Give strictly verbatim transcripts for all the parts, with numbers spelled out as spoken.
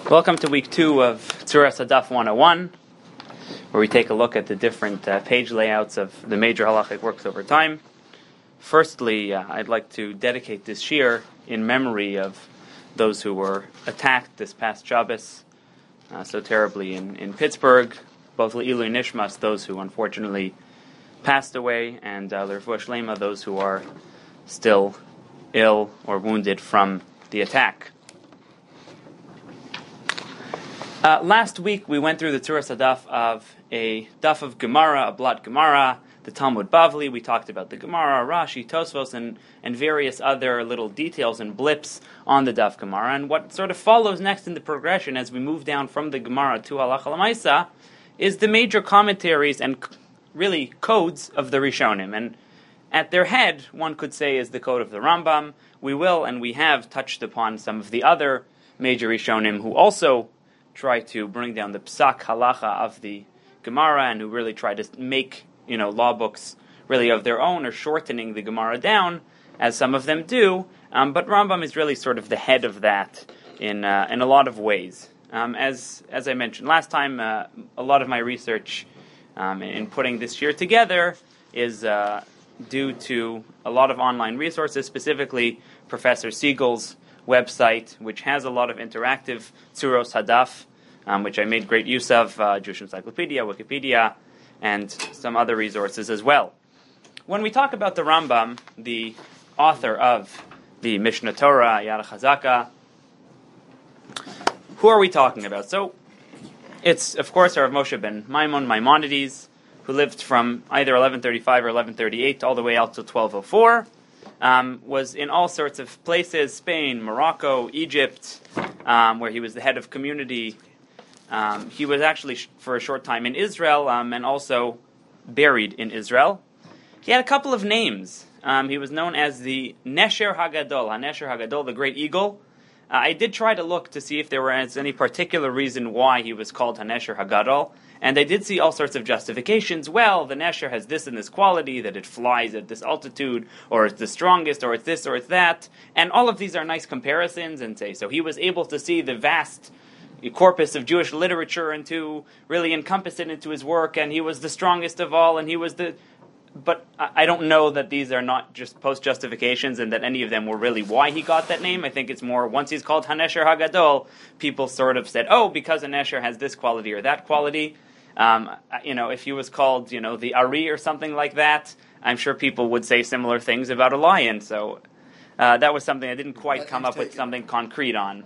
Welcome to week two of Tzuras Hadaf one oh one, where we take a look at the different uh, page layouts of the major halachic works over time. Firstly, uh, I'd like to dedicate this shir in memory of those who were attacked this past Shabbos uh, so terribly in, in Pittsburgh, both Le'ilui Nishmas, those who unfortunately passed away, and uh, L'Refuah Shlema, those who are still ill or wounded from the attack. Uh, last week we went through the Tzuras Hadaf of a daf of Gemara, a blood Gemara, the Talmud Bavli. We talked about the Gemara, Rashi, Tosfos, and, and various other little details and blips on the daf Gemara. And what sort of follows next in the progression as we move down from the Gemara to Halacha L'Maisa is the major commentaries and really codes of the Rishonim. And at their head, one could say, is the code of the Rambam. We will and we have touched upon some of the other major Rishonim who also try to bring down the psak halacha of the Gemara and who really try to make, you know, law books really of their own or shortening the Gemara down, as some of them do. Um, but Rambam is really sort of the head of that in uh, in a lot of ways. Um, as as I mentioned last time, uh, a lot of my research um, in putting this year together is uh, due to a lot of online resources, specifically Professor Siegel's website, which has a lot of interactive Tzuros Hadaf, um, which I made great use of, uh, Jewish Encyclopedia, Wikipedia, and some other resources as well. When we talk about the Rambam, the author of the Mishnah Torah, Yad HaChazaka, who are we talking about? So, it's, of course, Rav Moshe ben Maimon Maimonides, who lived from either eleven thirty-five or eleven thirty-eight all the way out to twelve oh four. Um, was in all sorts of places, Spain, Morocco, Egypt, um, where he was the head of community. Um, he was actually, sh- for a short time, in Israel, um, and also buried in Israel. He had a couple of names. Um, he was known as the Nesher Hagadol, HaNesher Hagadol, the Great Eagle. Uh, I did try to look to see if there was any particular reason why he was called HaNesher Hagadol, and I did see all sorts of justifications. Well, the Nesher has this and this quality, that it flies at this altitude, or it's the strongest, or it's this, or it's that. And all of these are nice comparisons, and say, so he was able to see the vast corpus of Jewish literature and to really encompass it into his work, and he was the strongest of all, and he was the... But I don't know that these are not just post-justifications and that any of them were really why he got that name. I think it's more, once he's called HaNesher Hagadol, people sort of said, oh, because a Nesher has this quality or that quality. Um, you know, if he was called, you know, the Ari or something like that, I'm sure people would say similar things about a lion. So uh, that was something I didn't quite come up with something concrete on.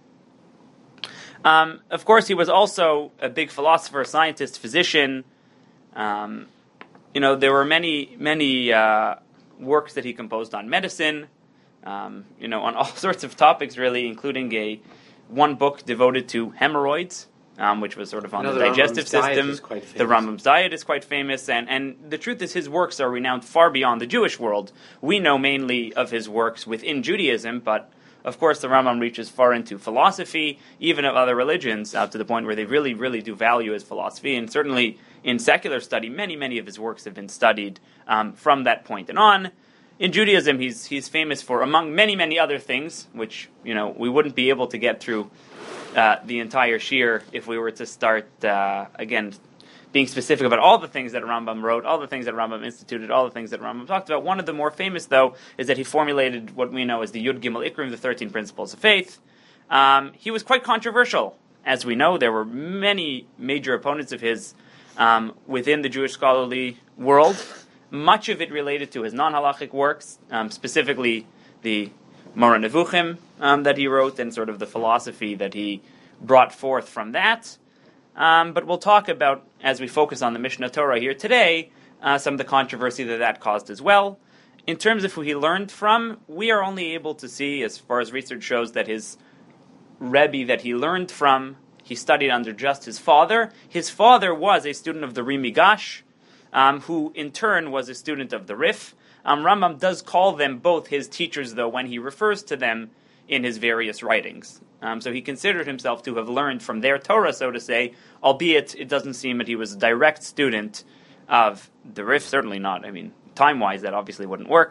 Um, of course, he was also a big philosopher, scientist, physician. Um, you know, there were many, many uh, works that he composed on medicine, um, you know, on all sorts of topics, really, including a one book devoted to hemorrhoids. Um, which was sort of on the, the digestive Rambam's system. The Rambam's diet is quite famous, and, and the truth is his works are renowned far beyond the Jewish world. We know mainly of his works within Judaism, but of course the Rambam reaches far into philosophy, even of other religions, out to the point where they really, really do value his philosophy, and certainly in secular study, many, many of his works have been studied um, from that point and on. In Judaism, he's he's famous for, among many, many other things, which, you know, we wouldn't be able to get through Uh, the entire shir if we were to start, uh, again, being specific about all the things that Rambam wrote, all the things that Rambam instituted, all the things that Rambam talked about. One of the more famous, though, is that he formulated what we know as the Yud Gimel Ikrim, the thirteen Principles of Faith. Um, he was quite controversial. As we know, there were many major opponents of his um, within the Jewish scholarly world. Much of it related to his non-halachic works, um, specifically the Moreh Nevuchim um, that he wrote, and sort of the philosophy that he brought forth from that. Um, but we'll talk about, as we focus on the Mishnah Torah here today, uh, some of the controversy that that caused as well. In terms of who he learned from, we are only able to see, as far as research shows, that his Rebbe that he learned from, he studied under just his father. His father was a student of the Ri Migash, um, who in turn was a student of the Rif. Um, Rambam does call them both his teachers, though, when he refers to them in his various writings. Um, so he considered himself to have learned from their Torah, so to say, albeit it doesn't seem that he was a direct student of the Rif, certainly not. I mean, time-wise, that obviously wouldn't work.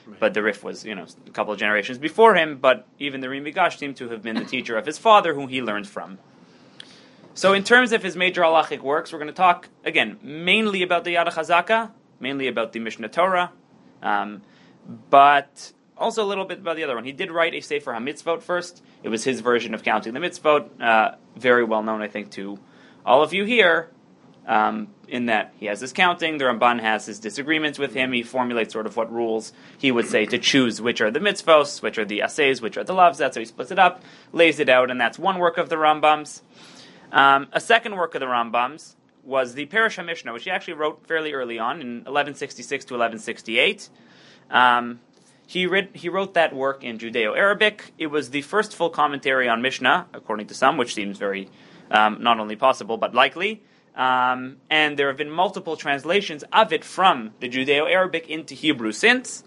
right. But the Rif was, you know, a couple of generations before him, but even the Ri Migash seemed to have been the teacher of his father, whom he learned from. So in terms of his major halachic works, we're going to talk, again, mainly about the Yad HaChazaka, mainly about the Mishnah Torah, um, but also a little bit about the other one. He did write a Sefer HaMitzvot first. It was his version of counting the mitzvot, uh, very well known, I think, to all of you here, um, in that he has his counting, the Ramban has his disagreements with him, he formulates sort of what rules he would say to choose which are the mitzvos, which are the asays, which are the lavs, that's how he splits it up, lays it out, and that's one work of the Rambam's. Um, a second work of the Rambam's was the Perush HaMishnah, which he actually wrote fairly early on, in eleven sixty-six to eleven sixty-eight. Um, he, read, he wrote that work in Judeo-Arabic. It was the first full commentary on Mishnah, according to some, which seems very um, not only possible, but likely. Um, and there have been multiple translations of it from the Judeo-Arabic into Hebrew since.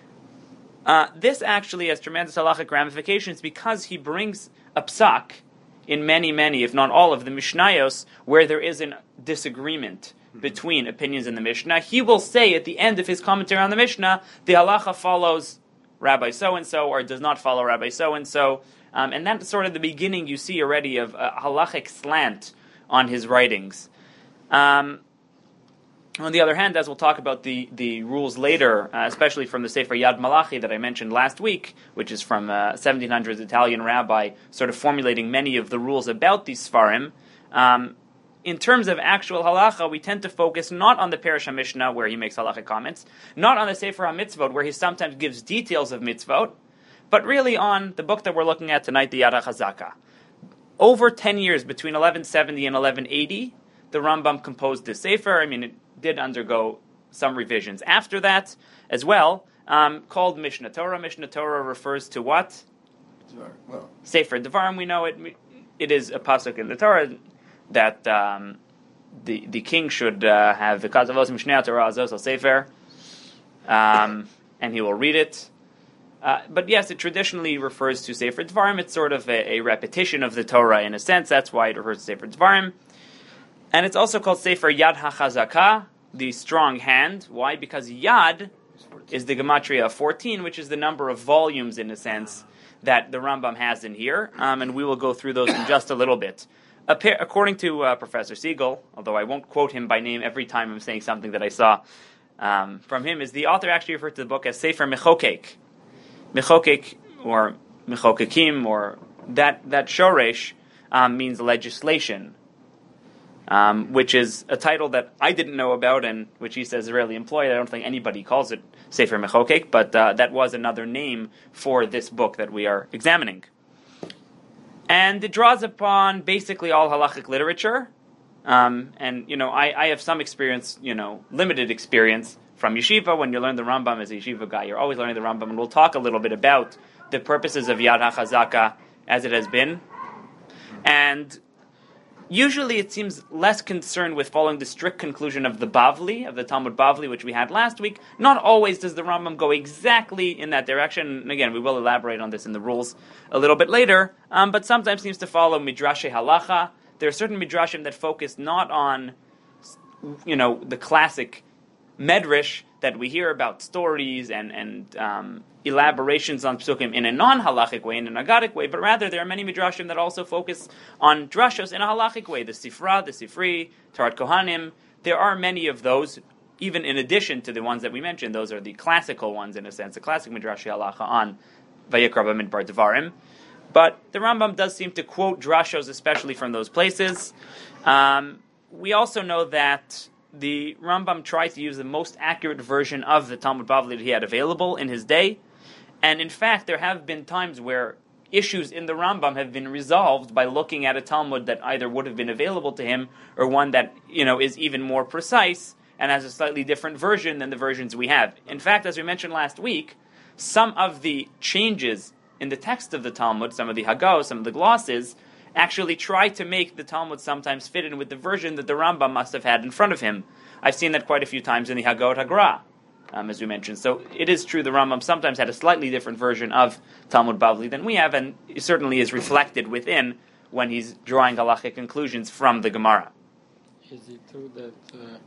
Uh, this actually has tremendous halachic ramifications because he brings a psak in many, many, if not all of the Mishnayos, where there is a disagreement between opinions in the Mishnah. He will say at the end of his commentary on the Mishnah, the halacha follows Rabbi so-and-so or does not follow Rabbi so-and-so. Um, and that's sort of the beginning you see already of a halachic slant on his writings. Um, on the other hand, as we'll talk about the, the rules later, uh, especially from the Sefer Yad Malachi that I mentioned last week, which is from a seventeen hundreds Italian rabbi, sort of formulating many of the rules about these Sfarim, um, in terms of actual halacha, we tend to focus not on the Perush HaMishnah, where he makes halachic comments, not on the Sefer HaMitzvot, where he sometimes gives details of mitzvot, but really on the book that we're looking at tonight, the Yad HaChazaka. Over ten years, between eleven seventy and eleven eighty, the Rambam composed this Sefer. I mean, it did undergo some revisions after that as well, um, called Mishnah Torah. Mishnah Torah refers to what? Dvar. Well. Sefer Devarim, we know it. It is a pasuk in the Torah that um, the the king should uh, have the Kazavos Mishneh Torah Azos Sefer, um, and he will read it. Uh, but yes, it traditionally refers to Sefer Devarim. It's sort of a, a repetition of the Torah in a sense. That's why it refers to Sefer Devarim. And it's also called Sefer Yad HaChazaka, the strong hand. Why? Because Yad is the gematria of fourteen, which is the number of volumes, in a sense, that the Rambam has in here. Um, and we will go through those in just a little bit. According to uh, Professor Siegel, although I won't quote him by name every time I'm saying something that I saw um, from him, is the author actually referred to the book as Sefer Mechokek. Mechokek, or Mechokekim, or that, that shoresh, um, means legislation. Um, which is a title that I didn't know about, and which he says is rarely employed. I don't think anybody calls it Sefer Mechokek, but uh, that was another name for this book that we are examining. And it draws upon basically all halachic literature. Um, and, you know, I, I have some experience, you know, limited experience from yeshiva. When you learn the Rambam as a yeshiva guy, you're always learning the Rambam, and we'll talk a little bit about the purposes of Yad HaChazaka as it has been. And usually it seems less concerned with following the strict conclusion of the Bavli, of the Talmud Bavli, which we had last week. Not always does the Rambam go exactly in that direction. And again, we will elaborate on this in the rules a little bit later, um, but sometimes seems to follow Midrashe Halacha. There are certain Midrashim that focus not on, you know, the classic Medrash that we hear about stories and, and um, elaborations on psukim in a non-halachic way, in an agadic way, but rather there are many midrashim that also focus on drashos in a halachic way. The Sifra, the Sifri, Tarat Kohanim, there are many of those, even in addition to the ones that we mentioned. Those are the classical ones, in a sense, the classic midrashi halacha on Vayikra Bamidbar Devarim. But the Rambam does seem to quote drashos, especially from those places. Um, we also know that the Rambam tried to use the most accurate version of the Talmud Bavli that he had available in his day. And in fact, there have been times where issues in the Rambam have been resolved by looking at a Talmud that either would have been available to him or one that, you know, is even more precise and has a slightly different version than the versions we have. In fact, as we mentioned last week, some of the changes in the text of the Talmud, some of the Haggadah, some of the glosses, actually try to make the Talmud sometimes fit in with the version that the Rambam must have had in front of him. I've seen that quite a few times in the Haggadah Hagra, um, as we mentioned. So it is true the Rambam sometimes had a slightly different version of Talmud Bavli than we have, and it certainly is reflected within when he's drawing halachic conclusions from the Gemara. Is it true that uh,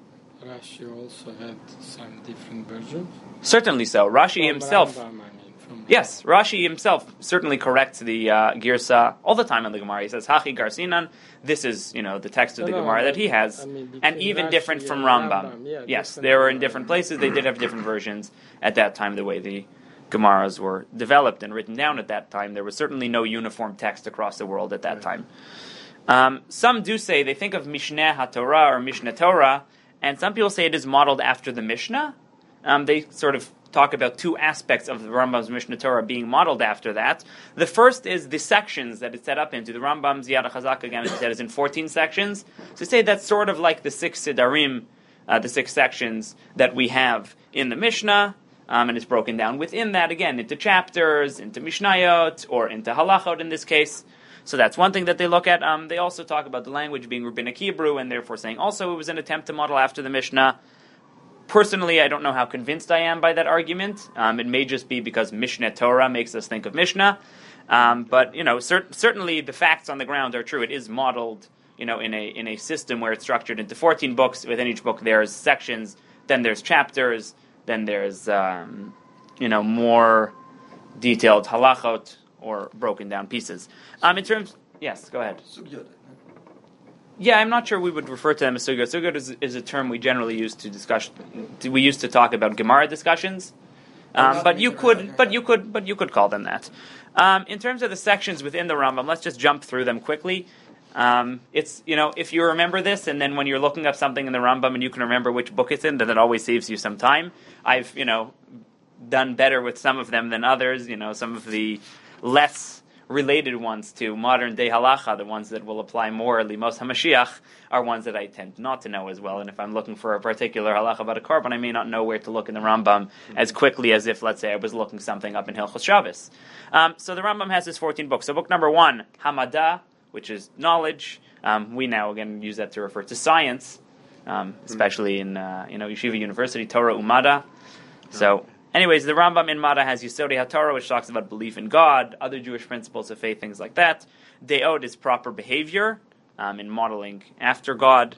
Rashi also had some different versions? Certainly so. Rashi From himself... Rambam, I mean, from Yes, Rashi himself certainly corrects the uh, Girsa all the time in the Gemara. He says, Hachi Garsinan, this is, you know, the text of No, the no, Gemara but, that he has, I mean, and between even Rashi different from and Rambam. Rambam, yeah, yes, different they were from in different Rambam. places. They did have different versions at that time, the way the Gemaras were developed and written down at that time. There was certainly no uniform text across the world at that Right. time. Um, some do say, they think of Mishneh HaTorah or Mishneh Torah, and some people say it is modeled after the Mishnah. Um, they sort of talk about two aspects of the Rambam's Mishneh Torah being modeled after that. The first is the sections that it's set up into. The Rambam's Yad HaChazak, again, as I said, is in fourteen sections. So say that's sort of like the six Sidarim, uh, the six sections that we have in the Mishnah, um, and it's broken down within that, again, into chapters, into Mishnayot, or into Halachot in this case. So that's one thing that they look at. Um, they also talk about the language being Rabbinic Hebrew, and therefore saying also it was an attempt to model after the Mishnah. Personally, I don't know how convinced I am by that argument. Um, it may just be because Mishneh Torah makes us think of Mishnah. Um, but, you know, cer- certainly the facts on the ground are true. It is modeled, you know, in a in a system where it's structured into fourteen books. Within each book there's sections, then there's chapters, then there's, um, you know, more detailed halachot or broken down pieces. Um, in terms... Yes, go ahead. Yeah, I'm not sure we would refer to them as sugyot. Sugyot is, is a term we generally use to discuss. We used to talk about Gemara discussions, um, but you could, but you could, but you could call them that. Um, in terms of the sections within the Rambam, let's just jump through them quickly. Um, it's you know, if you remember this, and then when you're looking up something in the Rambam and you can remember which book it's in, then it always saves you some time. I've you know done better with some of them than others. You know, some of the less related ones to modern day halacha, the ones that will apply more limos hamashiach, are ones that I tend not to know as well. And if I'm looking for a particular halacha about a korban, I may not know where to look in the Rambam as quickly as if, let's say, I was looking something up in Hilchos Shabbos. Um, so the Rambam has his fourteen books. So book number one, Hamadah, which is knowledge. Um, we now again use that to refer to science, um, especially in uh, you know Yeshiva University, Torah Umada. So. Anyways, the Rambam in Mada has Yesodei HaTorah, which talks about belief in God, other Jewish principles of faith, things like that. De'od is proper behavior, um, in modeling after God.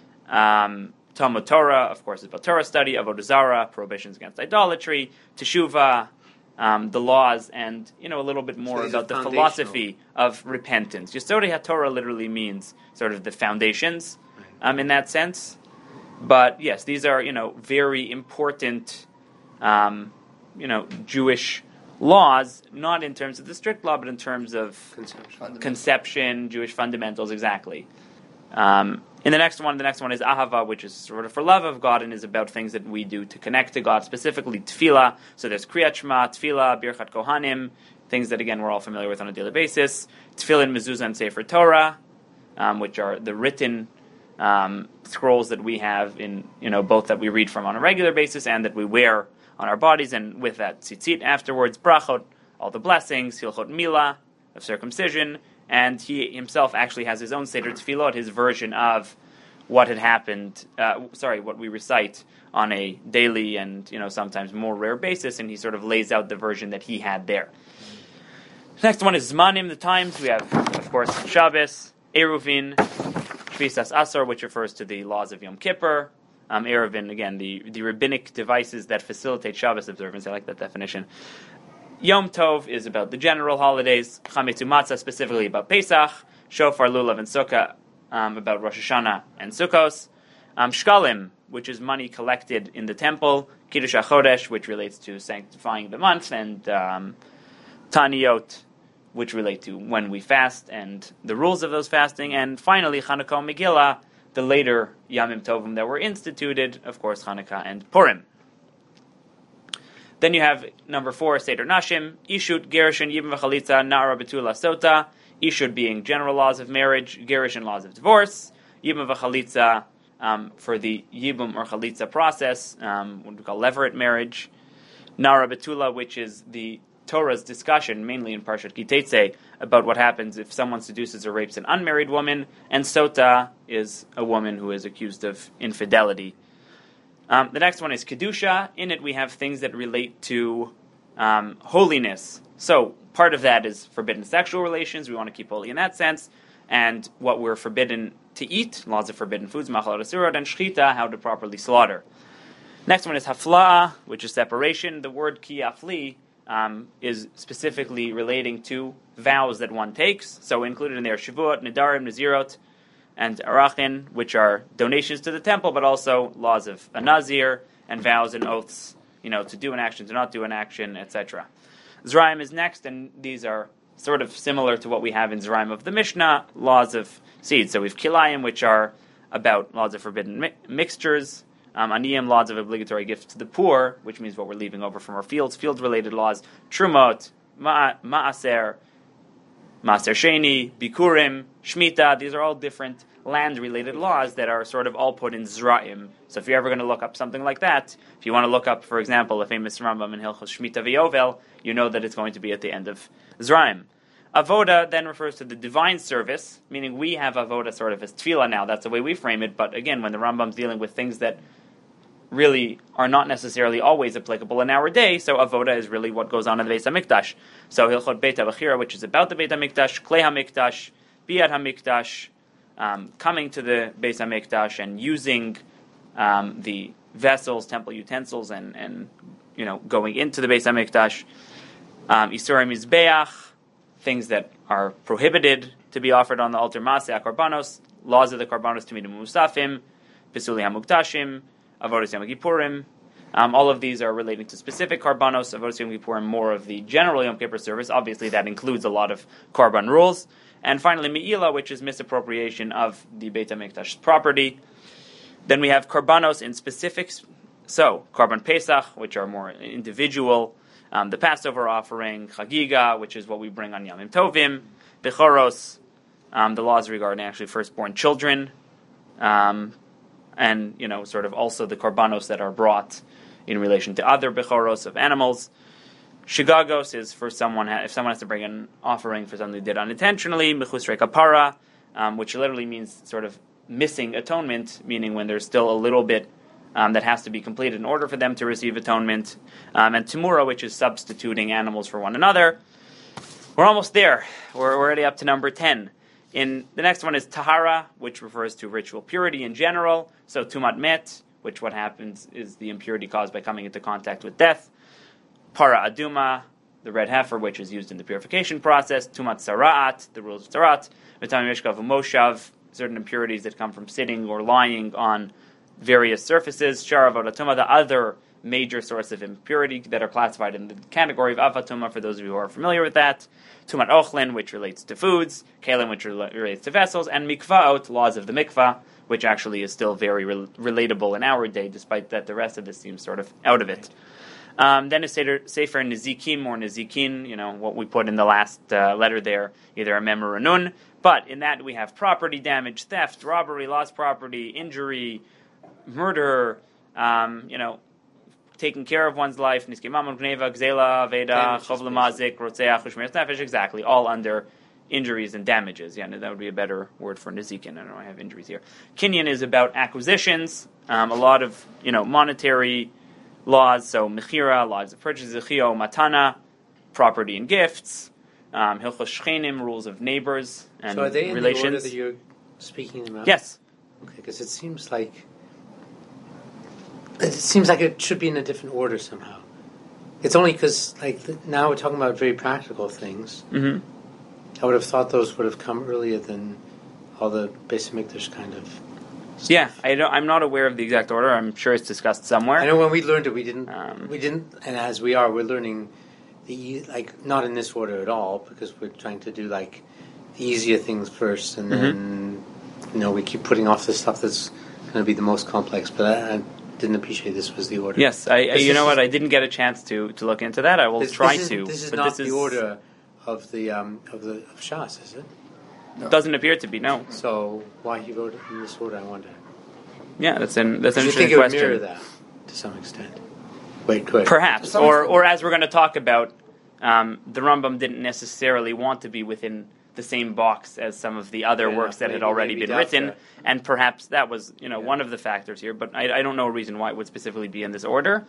Um, Talmud Torah, of course, is about Torah study. Avodah Zarah, prohibitions against idolatry. Teshuvah, um, the laws, and you know a little bit more So about the foundational. philosophy of repentance. Yesodei HaTorah literally means sort of the foundations, um, in that sense. But yes, these are you know very important. Um, you know, Jewish laws, not in terms of the strict law, but in terms of Conception. conception, Jewish fundamentals, exactly. Um, in the next one, the next one is Ahava, which is sort of for love of God and is about things that we do to connect to God, specifically Tefillah. So there's Kriyat Shema, Tefillah, Birchat Kohanim, things that, again, we're all familiar with on a daily basis. Tefillin, Mezuzah, and Sefer Torah, um, which are the written um, scrolls that we have in, you know, both that we read from on a regular basis and that we wear on our bodies, and with that tzitzit afterwards, brachot, all the blessings, hilchot milah, of circumcision, and he himself actually has his own seder tefillot, his version of what had happened, uh, sorry, what we recite on a daily and, you know, sometimes more rare basis, and he sort of lays out the version that he had there. The next one is Zmanim, the times. We have, of course, Shabbos, Eruvin, Shvisas Asor, which refers to the laws of Yom Kippur, Um, Eruvin, again, the, the rabbinic devices that facilitate Shabbos observance. I like that definition. Yom Tov is about the general holidays. Chametz Umatzah, specifically about Pesach. Shofar, Lulav, and Sukkah, um, about Rosh Hashanah and Sukkos. Um, Shkalim, which is money collected in the temple. Kiddush HaChodesh, which relates to sanctifying the month. And um, Taniyot, which relate to when we fast and the rules of those fasting. And finally, Chanukah Megillah, the later Yamim Tovim that were instituted, of course, Hanukkah and Purim. Then you have number four, Seder Nashim, Ishut, Gerushin, Yibum V'chalitza, Na'ara Betula Sota, Ishut being general laws of marriage, Gerushin laws of divorce, Yibum V'chalitza um, for the Yibum or Chalitza process, um, what we call levirate marriage, Na'ara Betula, which is the Torah's discussion, mainly in Parshat Kitetse, about what happens if someone seduces or rapes an unmarried woman, and Sota is a woman who is accused of infidelity. Um, the next one is Kedusha. In it we have things that relate to um, holiness. So part of that is forbidden sexual relations. We want to keep holy in that sense. And what we're forbidden to eat, laws of forbidden foods, machalot asurot, and shchita, how to properly slaughter. Next one is hafla'ah, which is separation. The word ki afli um, is specifically relating to vows that one takes. So included in there Shavuot, Nidarim, Nazirot, and Arachin, which are donations to the temple, but also laws of a Nazir and vows and oaths, you know, to do an action, to not do an action, et cetera. Zraim is next, and these are sort of similar to what we have in Zraim of the Mishnah, laws of seeds. So we have Kilayim, which are about laws of forbidden mi- mixtures, um, Aniyim, laws of obligatory gifts to the poor, which means what we're leaving over from our fields, field-related laws, Trumot, ma- Ma'aser, Maaser Sheni, Bikurim, Shemitah, these are all different land-related laws that are sort of all put in Zra'im. So if you're ever going to look up something like that, if you want to look up, for example, a famous Rambam in Hilchos Shemitah V'Yovel, you know that it's going to be at the end of Zra'im. Avoda then refers to the divine service, meaning we have Avoda sort of as Tefillah now, that's the way we frame it, but again, when the Rambam's dealing with things that really are not necessarily always applicable in our day, so Avoda is really what goes on in the Beis HaMikdash. So Hilchot Beit HaBechira, which is about the Beit HaMikdash, Klei HaMikdash, Biyat HaMikdash, um, coming to the Beis HaMikdash and using um, the vessels, temple utensils, and, and you know going into the Beis HaMikdash. Um, Isurim Mizbeach, things that are prohibited to be offered on the altar, Maaseh HaKorbanos, laws of the Korbanos Tamidim Musafim, Pisuli HaMukdashim, Avodas Yom Kippurim. Um, all of these are relating to specific Korbanos. Avodas Yom Kippurim, more of the general Yom Kippur service. Obviously, that includes a lot of Korban rules. And finally, Me'ilah, which is misappropriation of the Beit HaMikdash property. Then we have Korbanos in specifics. So, Korban Pesach, which are more individual. Um, the Passover offering, Chagiga, which is what we bring on Yamim Tovim. Bechoros, um, the laws regarding actually firstborn children. Um, and, you know, sort of also the korbanos that are brought in relation to other bechoros of animals. Shigagos is for someone, ha- if someone has to bring an offering for something they did unintentionally, mechusrei kapara, um, which literally means sort of missing atonement, meaning when there's still a little bit um, that has to be completed in order for them to receive atonement. Um, and timura, which is substituting animals for one another. We're almost there. We're already up to number ten. In the next one is tahara, which refers to ritual purity in general. So tumat met, which what happens is the impurity caused by coming into contact with death. Para aduma, the red heifer, which is used in the purification process. Tumat sara'at, the rules of sarat. V'tamim mishkav umoshav, certain impurities that come from sitting or lying on various surfaces. Shara vodatuma, the other major source of impurity that are classified in the category of avatuma, for those of you who are familiar with that. Tumat ochlin, which relates to foods. Kalim, which rel- relates to vessels. And mikvaot, laws of the mikvah, which actually is still very re- relatable in our day, despite that the rest of this seems sort of out of it. Um, then is Sefer Nezikim or Nezikin, you know, what we put in the last uh, letter there, either a mem or a nun. But in that we have property damage, theft, robbery, lost property, injury, murder, um, you know, taking care of one's life, Niskei Mamon, Gneva, Gzela, Veda, Chov Lamazik, Rotzeach, Ushmiras Nefesh, exactly, all under injuries and damages. Yeah, that would be a better word for Nezikin. I don't know, I have injuries here. Kinyan is about acquisitions, um, a lot of, you know, monetary laws, so Mechira, laws of purchase, Zechio, Matana, property and gifts, um, Hilchos Shchenim, rules of neighbors and so are they relations. in the order that you're speaking about? Yes. Okay, because it seems like it seems like it should be in a different order somehow. It's only because, like, now we're talking about very practical things. Mm-hmm. I would have thought those would have come earlier than all the Beis HaMikdash kind of stuff. Yeah, I don't, I'm not aware of the exact order. I'm sure it's discussed somewhere. I know when we learned it, we didn't, Um, we didn't, and as we are, we're learning the like not in this order at all because we're trying to do like the easier things first, and Mm-hmm. then you know we keep putting off the stuff that's going to be the most complex. But I, I didn't appreciate this was the order. Yes, I, I, This you know is- what? I didn't get a chance to, to look into that. I will This, try this is, to. This is but not this is, the order of the um, of the of Shas, is it? Doesn't appear to be. No. So why he wrote it in this order? I wonder. Yeah, that's an that's an Do you interesting think it would question. mirror that to some extent? Wait, good. Perhaps, some or extent. or as we're going to talk about, um, the Rambam didn't necessarily want to be within the same box as some of the other Fair works enough. that had Maybe- already maybe been that's written, it. and perhaps that was you know Yeah. one of the factors here. But I, I don't know a reason why it would specifically be in this order.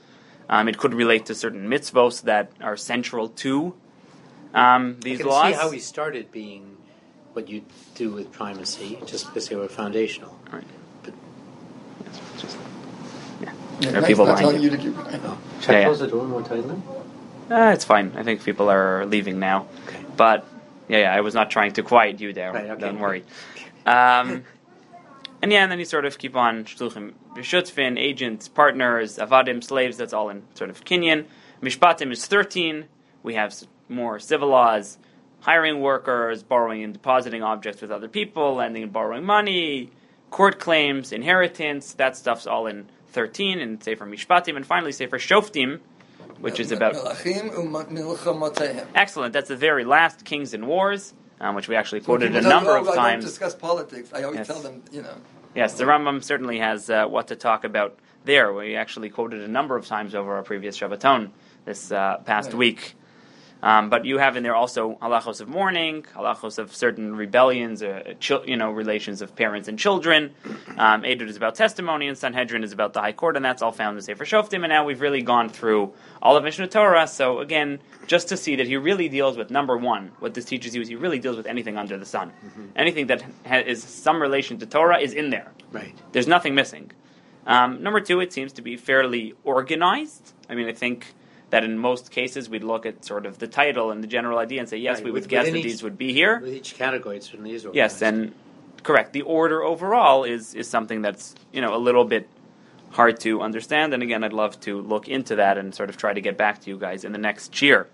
Um, it could relate to certain mitzvos that are central to um, these I can laws. see how we started being what you do with primacy, just because they were foundational. Right. But Yes, just, yeah. Yeah, There are Mike's people not behind telling you. you to keep. I know. should Yeah, I yeah. close the door more tightly? Uh, it's fine. I think people are leaving now. Okay. But, yeah, yeah, I was not trying to quiet you there. Right, okay. Don't worry. Um, and yeah, and then you sort of keep on shluchim, b'shutzfin, agents, partners, avadim, slaves. That's all in sort of Kinyan. Mishpatim is thirteen. We have s- more civil laws, hiring workers, borrowing and depositing objects with other people, lending and borrowing money, court claims, inheritance. That stuff's all in thirteen, and Sefer Mishpatim, and finally Sefer Shoftim, which is about Melachim u'milchamotehem. excellent. That's the very last Kings and Wars, um, which we actually So quoted people a tell number you, of oh, I don't times. discuss politics. I always Yes. tell them, you know. Yes, the Rambam certainly has uh, what to talk about there. We actually quoted a number of times over our previous Shabbaton this uh, past Right. week. Um, but you have in there also halachos of mourning, halachos of certain rebellions, uh, chil- you know, relations of parents and children. Um, Edut is about testimony, and Sanhedrin is about the High Court, and that's all found in Sefer Shoftim. And now we've really gone through all of Mishnah Torah. So again, just to see that he really deals with number one, what this teaches you is he really deals with anything under the sun. Mm-hmm. Anything that ha- is some relation to Torah is in there. Right. There's nothing missing. Um, number two, it seems to be fairly organized. I mean, I think that in most cases we'd look at sort of the title and the general idea and say, yes, Right, we would with- guess within that each- these would be here. With each category, it certainly is Yes, organized. and correct. The order overall is is something that's, you know, a little bit hard to understand. And again, I'd love to look into that and sort of try to get back to you guys in the next year.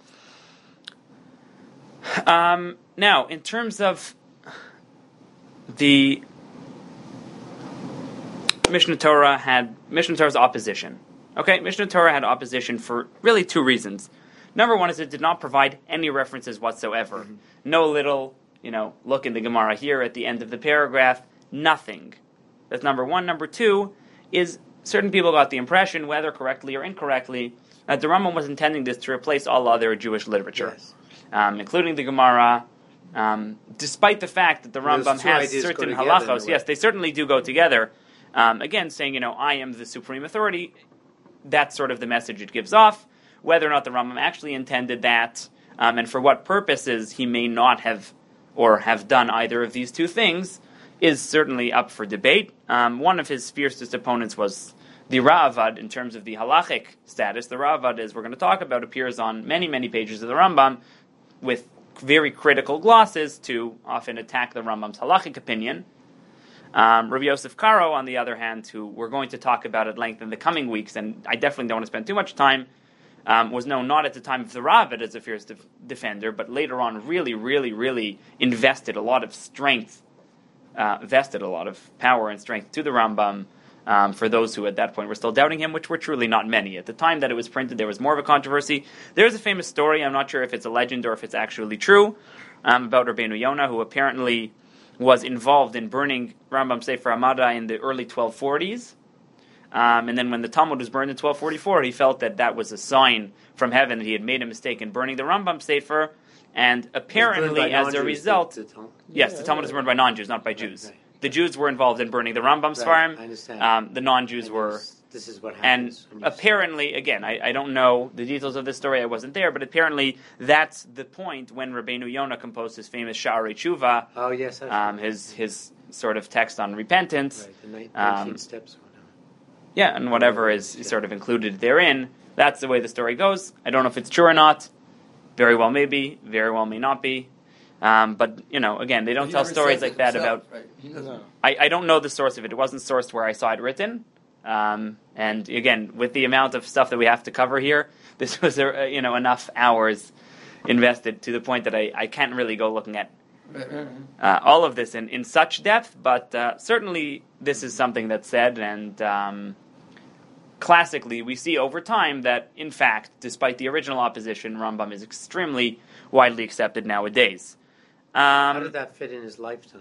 Um, now, in terms of the Mishnah Torah had Mishnah Torah's opposition. Okay, Mishnah Torah had opposition for really two reasons. Number one is it did not provide any references whatsoever. Mm-hmm. No little, you know, look in the Gemara here at the end of the paragraph. Nothing. That's number one. Number two is certain people got the impression, whether correctly or incorrectly, that the Rambam was intending this to replace all other Jewish literature, Yes. um, including the Gemara. Um, despite the fact that the Those Rambam two has ideas go certain together in a halachos, way. yes, they certainly do go together. Um, again, saying, you know, I am the supreme authority, that's sort of the message it gives off. Whether or not the Rambam actually intended that, um, and for what purposes he may not have or have done either of these two things, is certainly up for debate. Um, one of his fiercest opponents was the Ra'avad in terms of the halachic status. The Ra'avad, as we're going to talk about, appears on many, many pages of the Rambam with very critical glosses to often attack the Rambam's halachic opinion. Um, Rabbi Yosef Karo, on the other hand, who we're going to talk about at length in the coming weeks, and I definitely don't want to spend too much time, um, was known not at the time of the Ravad as a fierce def- defender, but later on really, really, really invested a lot of strength, uh, vested a lot of power and strength to the Rambam um, for those who at that point were still doubting him, which were truly not many. At the time that it was printed, there was more of a controversy. There's a famous story, I'm not sure if it's a legend or if it's actually true, um, about Rabbeinu Yonah, who apparently was involved in burning Rambam Sefer Hamada in the early twelve forties. Um, and then when the Talmud was burned in twelve forty-four, he felt that that was a sign from heaven that he had made a mistake in burning the Rambam Sefer. And apparently, as a result, The, the, yes, Yeah, the Talmud was right. burned by non-Jews, not by Jews. right. The Jews were involved in burning the Rambam Right, Sfarim. I understand. Um, the non-Jews And were... this- This is what And happens. when you- apparently, again, I, I don't know the details of this story, I wasn't there, but apparently that's the point when Rabbeinu Yonah composed his famous Sha'arei Tshuva, Oh, yes. I've um, heard his his sort of text on repentance. Right, the ni- um, nineteen steps or whatever. Yeah, and whatever is Yeah. sort of included therein. That's the way the story goes. I don't know if it's true or not. Very well may be, very well may not be. Um, but, you know, again, they don't He tell never stories says like it that himself, about... Right. He doesn't. No. I, I don't know the source of it. It wasn't sourced where I saw it written. Um, and again, with the amount of stuff that we have to cover here, this was uh, you know enough hours invested to the point that I, I can't really go looking at Right, right, right. uh, all of this in, in such depth. But uh, certainly this is something that's said, and um, classically we see over time that, in fact, despite the original opposition, Rambam is extremely widely accepted nowadays. How Um, did that fit in his lifetime?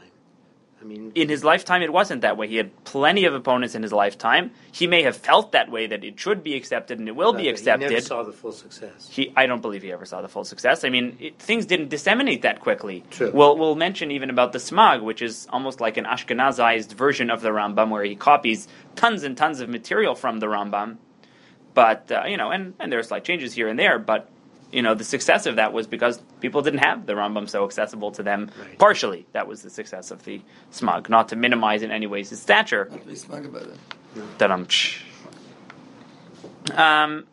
I mean, in his lifetime, it wasn't that way. He had plenty of opponents in his lifetime. He may have felt that way, that it should be accepted and it will be He accepted. never saw the full success. He, I don't believe he ever saw the full success. I mean, it, things didn't disseminate that quickly. True. We'll, we'll mention even about the Smag, which is almost like an Ashkenazized version of the Rambam, where he copies tons and tons of material from the Rambam. but uh, you know, and, and there are slight changes here and there, but you know, the success of that was because people didn't have the Rambam so accessible to them. Right. Partially, that was the success of the smug. Not to minimize in any ways his stature. Not to be smug about it. That I'm. Um,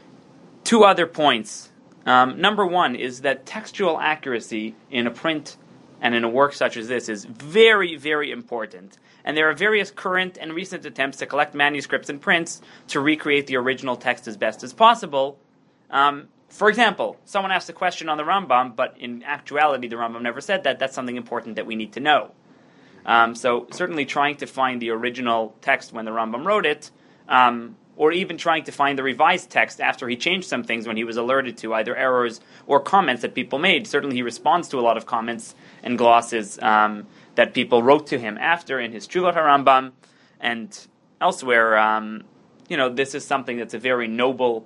two other points. Um, number one is that textual accuracy in a print and in a work such as this is very, very important. And there are various current and recent attempts to collect manuscripts and prints to recreate the original text as best as possible. Um, For example, someone asked a question on the Rambam, but in actuality the Rambam never said that. That's something important that we need to know. Um, so certainly trying to find the original text when the Rambam wrote it, um, or even trying to find the revised text after he changed some things when he was alerted to either errors or comments that people made. Certainly he responds to a lot of comments and glosses um, that people wrote to him after in his Tshuvot HaRambam and elsewhere. Um, you know, this is something that's a very noble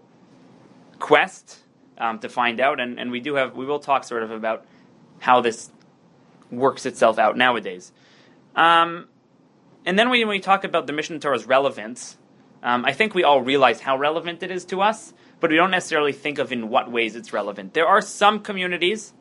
quest Um, to find out, and, and we do have, we will talk sort of about how this works itself out nowadays. Um, and then we, when we talk about the Mishnah Torah's relevance, um, I think we all realize how relevant it is to us, but we don't necessarily think of in what ways it's relevant. There are some communities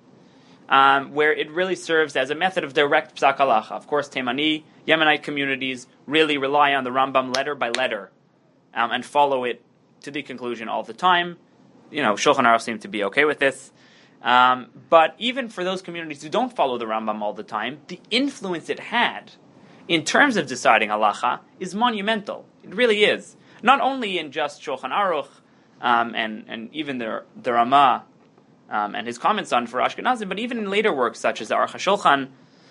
um, where it really serves as a method of direct psak halacha. Of course, Temani, Yemenite communities really rely on the Rambam letter by letter um, and follow it to the conclusion all the time. You know, Shulchan Aruch seem to be okay with this. Um, but even for those communities who don't follow the Rambam all the time, the influence it had in terms of deciding halacha is monumental. It really is. Not only in just Shulchan Aruch um, and, and even the, the Ramah um, and his comments on for Ashkenazim, but even in later works such as the Aruch HaShulchan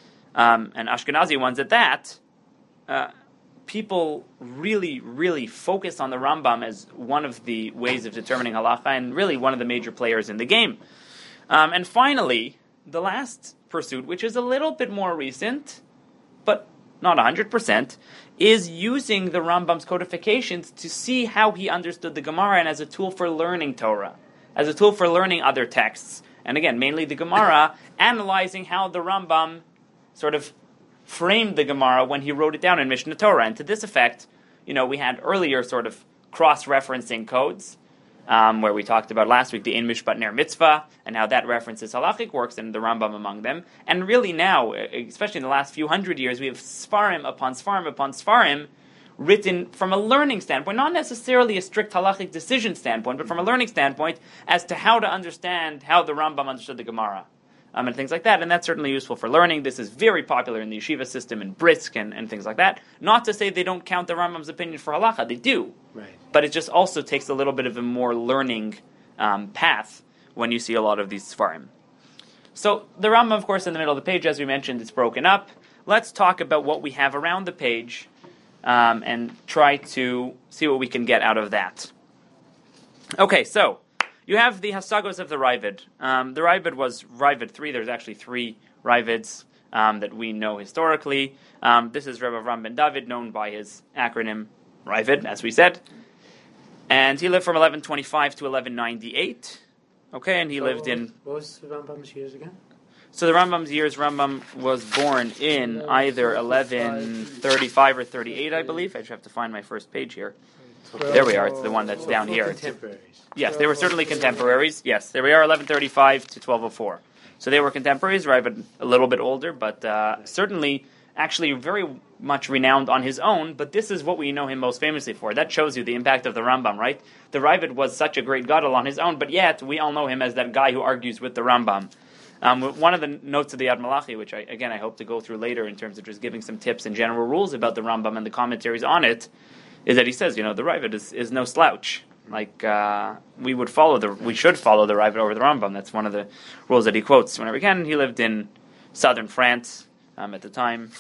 um, and Ashkenazi ones at that, uh, people really, really focus on the Rambam as one of the ways of determining halacha and really one of the major players in the game. Um, and finally, the last pursuit, which is a little bit more recent, but not one hundred percent, is using the Rambam's codifications to see how he understood the Gemara and as a tool for learning Torah, as a tool for learning other texts. And again, mainly the Gemara, analyzing how the Rambam sort of framed the Gemara when he wrote it down in Mishnah Torah. And to this effect, you know, we had earlier sort of cross-referencing codes, um, where we talked about last week the Ein Mishpat Ner Mitzvah, and how that references halachic works and the Rambam among them. And really now, especially in the last few hundred years, we have Sfarim upon Sfarim upon Sfarim written from a learning standpoint, not necessarily a strict halachic decision standpoint, but from a learning standpoint as to how to understand how the Rambam understood the Gemara. Um, and things like that, and that's certainly useful for learning. This is very popular in the yeshiva system in Brisk and, and things like that. Not to say they don't count the Rambam's opinion for halacha, they do. Right. But it just also takes a little bit of a more learning um, path when you see a lot of these Sfarim. So the Rambam, of course, in the middle of the page, as we mentioned, it's broken up. Let's talk about what we have around the page um, and try to see what we can get out of that. Okay, so you have the Hasagos of the Ravid. Um, the Ravid was Ravid three. There's actually three Ravids um, that we know historically. Um, this is Rebbe Avram ben David, known by his acronym Ravid, as we said. And he lived from eleven twenty-five to eleven ninety-eight. Okay, and he So lived in... What was the Rambam's years again? So the Rambam's years, Rambam was born in either eleven thirty-five or thirty-eight, I believe. I just have to find my first page here. There we are. It's the one that's down here. Contemporaries. Yes, they were certainly contemporaries. Yes, there we are, eleven thirty-five to twelve oh four. So they were contemporaries, right, but a little bit older, but uh, certainly actually very much renowned on his own, but this is what we know him most famously for. That shows you the impact of the Rambam, right? The Ravid was such a great gadol on his own, but yet we all know him as that guy who argues with the Rambam. Um, one of the notes of the Yad Malachi, which I, again I hope to go through later in terms of just giving some tips and general rules about the Rambam and the commentaries on it, is that he says, you know, the Ravid is, is no slouch. Like uh, we would follow the, we should follow the Ravid over the Rambam. That's one of the rules that he quotes whenever he can. He lived in southern France um, at the time.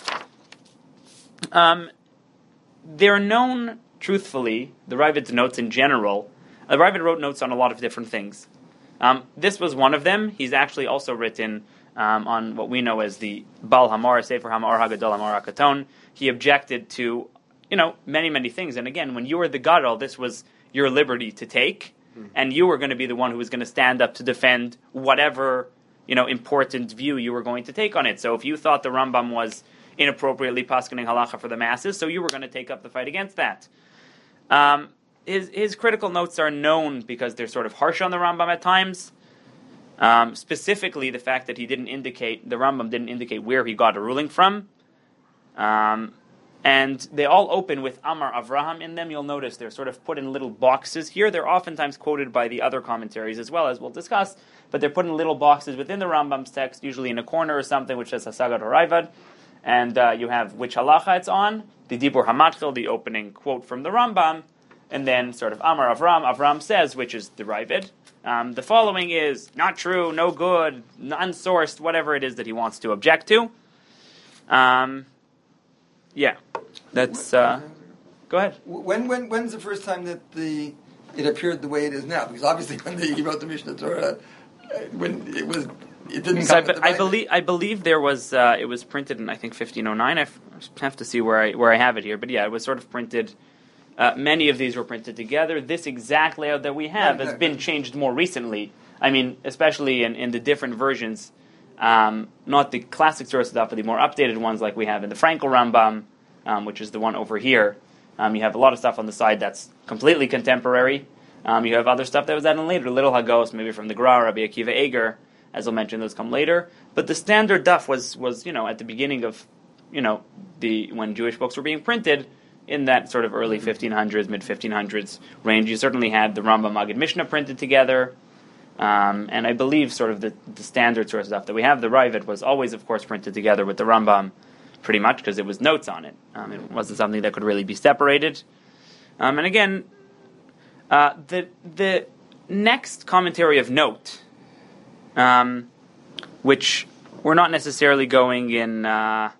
Um, they're known, truthfully, the Ravid's notes in general. The Ravid wrote notes on a lot of different things. Um, this was one of them. He's actually also written um, on what we know as the Bal Hamar, Sefer Hamar Hagadol Hamar HaKaton. He objected to, you know, many, many things. And again, when you were the gadol, this was your liberty to take, mm-hmm. and you were going to be the one who was going to stand up to defend whatever, you know, important view you were going to take on it. So if you thought the Rambam was inappropriately paskening halacha for the masses, so you were going to take up the fight against that. Um, his his critical notes are known because they're sort of harsh on the Rambam at times. Um, specifically, the fact that he didn't indicate the Rambam didn't indicate where he got a ruling from, um, and they all open with Amar Avraham in them. You'll notice they're sort of put in little boxes here. They're oftentimes quoted by the other commentaries as well, as we'll discuss, but they're put in little boxes within the Rambam's text, usually in a corner or something, which says Hasagad or Raivad. And uh, you have which halacha it's on, the Dibur Hamatchil, the opening quote from the Rambam, and then sort of Amar Avram, Avram says, which is the Raivad. Um, the following is not true, no good, unsourced, whatever it is that he wants to object to. Um, yeah, that's. Uh, go ahead. When when when's the first time that the it appeared the way it is now? Because obviously, when the, he wrote the Mishnah Torah, uh, when it was. It didn't So come I, I believe I believe there was uh, it was printed in I think fifteen oh nine. I f- have to see where I where I have it here, but yeah, it was sort of printed. Uh, many of these were printed together. This exact layout that we have Right, has right, been right. changed more recently. I mean, especially in, in the different versions, um, not the classic sources, but the more updated ones, like we have in the Frankel Rambam, um, which is the one over here. Um, you have a lot of stuff on the side that's completely contemporary. Um, you have other stuff that was added later, Little Hagos, maybe from the Gra, Rabbi Akiva Eger. As I'll mention, those come later. But the standard daf was, was you know, at the beginning of, you know, the when Jewish books were being printed, in that sort of early fifteen hundreds, mid fifteen hundreds range. You certainly had the Rambam Maggid Mishnah printed together. Um, and I believe sort of the, the standard source stuff that we have, the Raivad, was always, of course, printed together with the Rambam, pretty much, because it was notes on it. Um, it wasn't something that could really be separated. Um, and again, uh, the the next commentary of note, Um, which we're not necessarily going in, uh,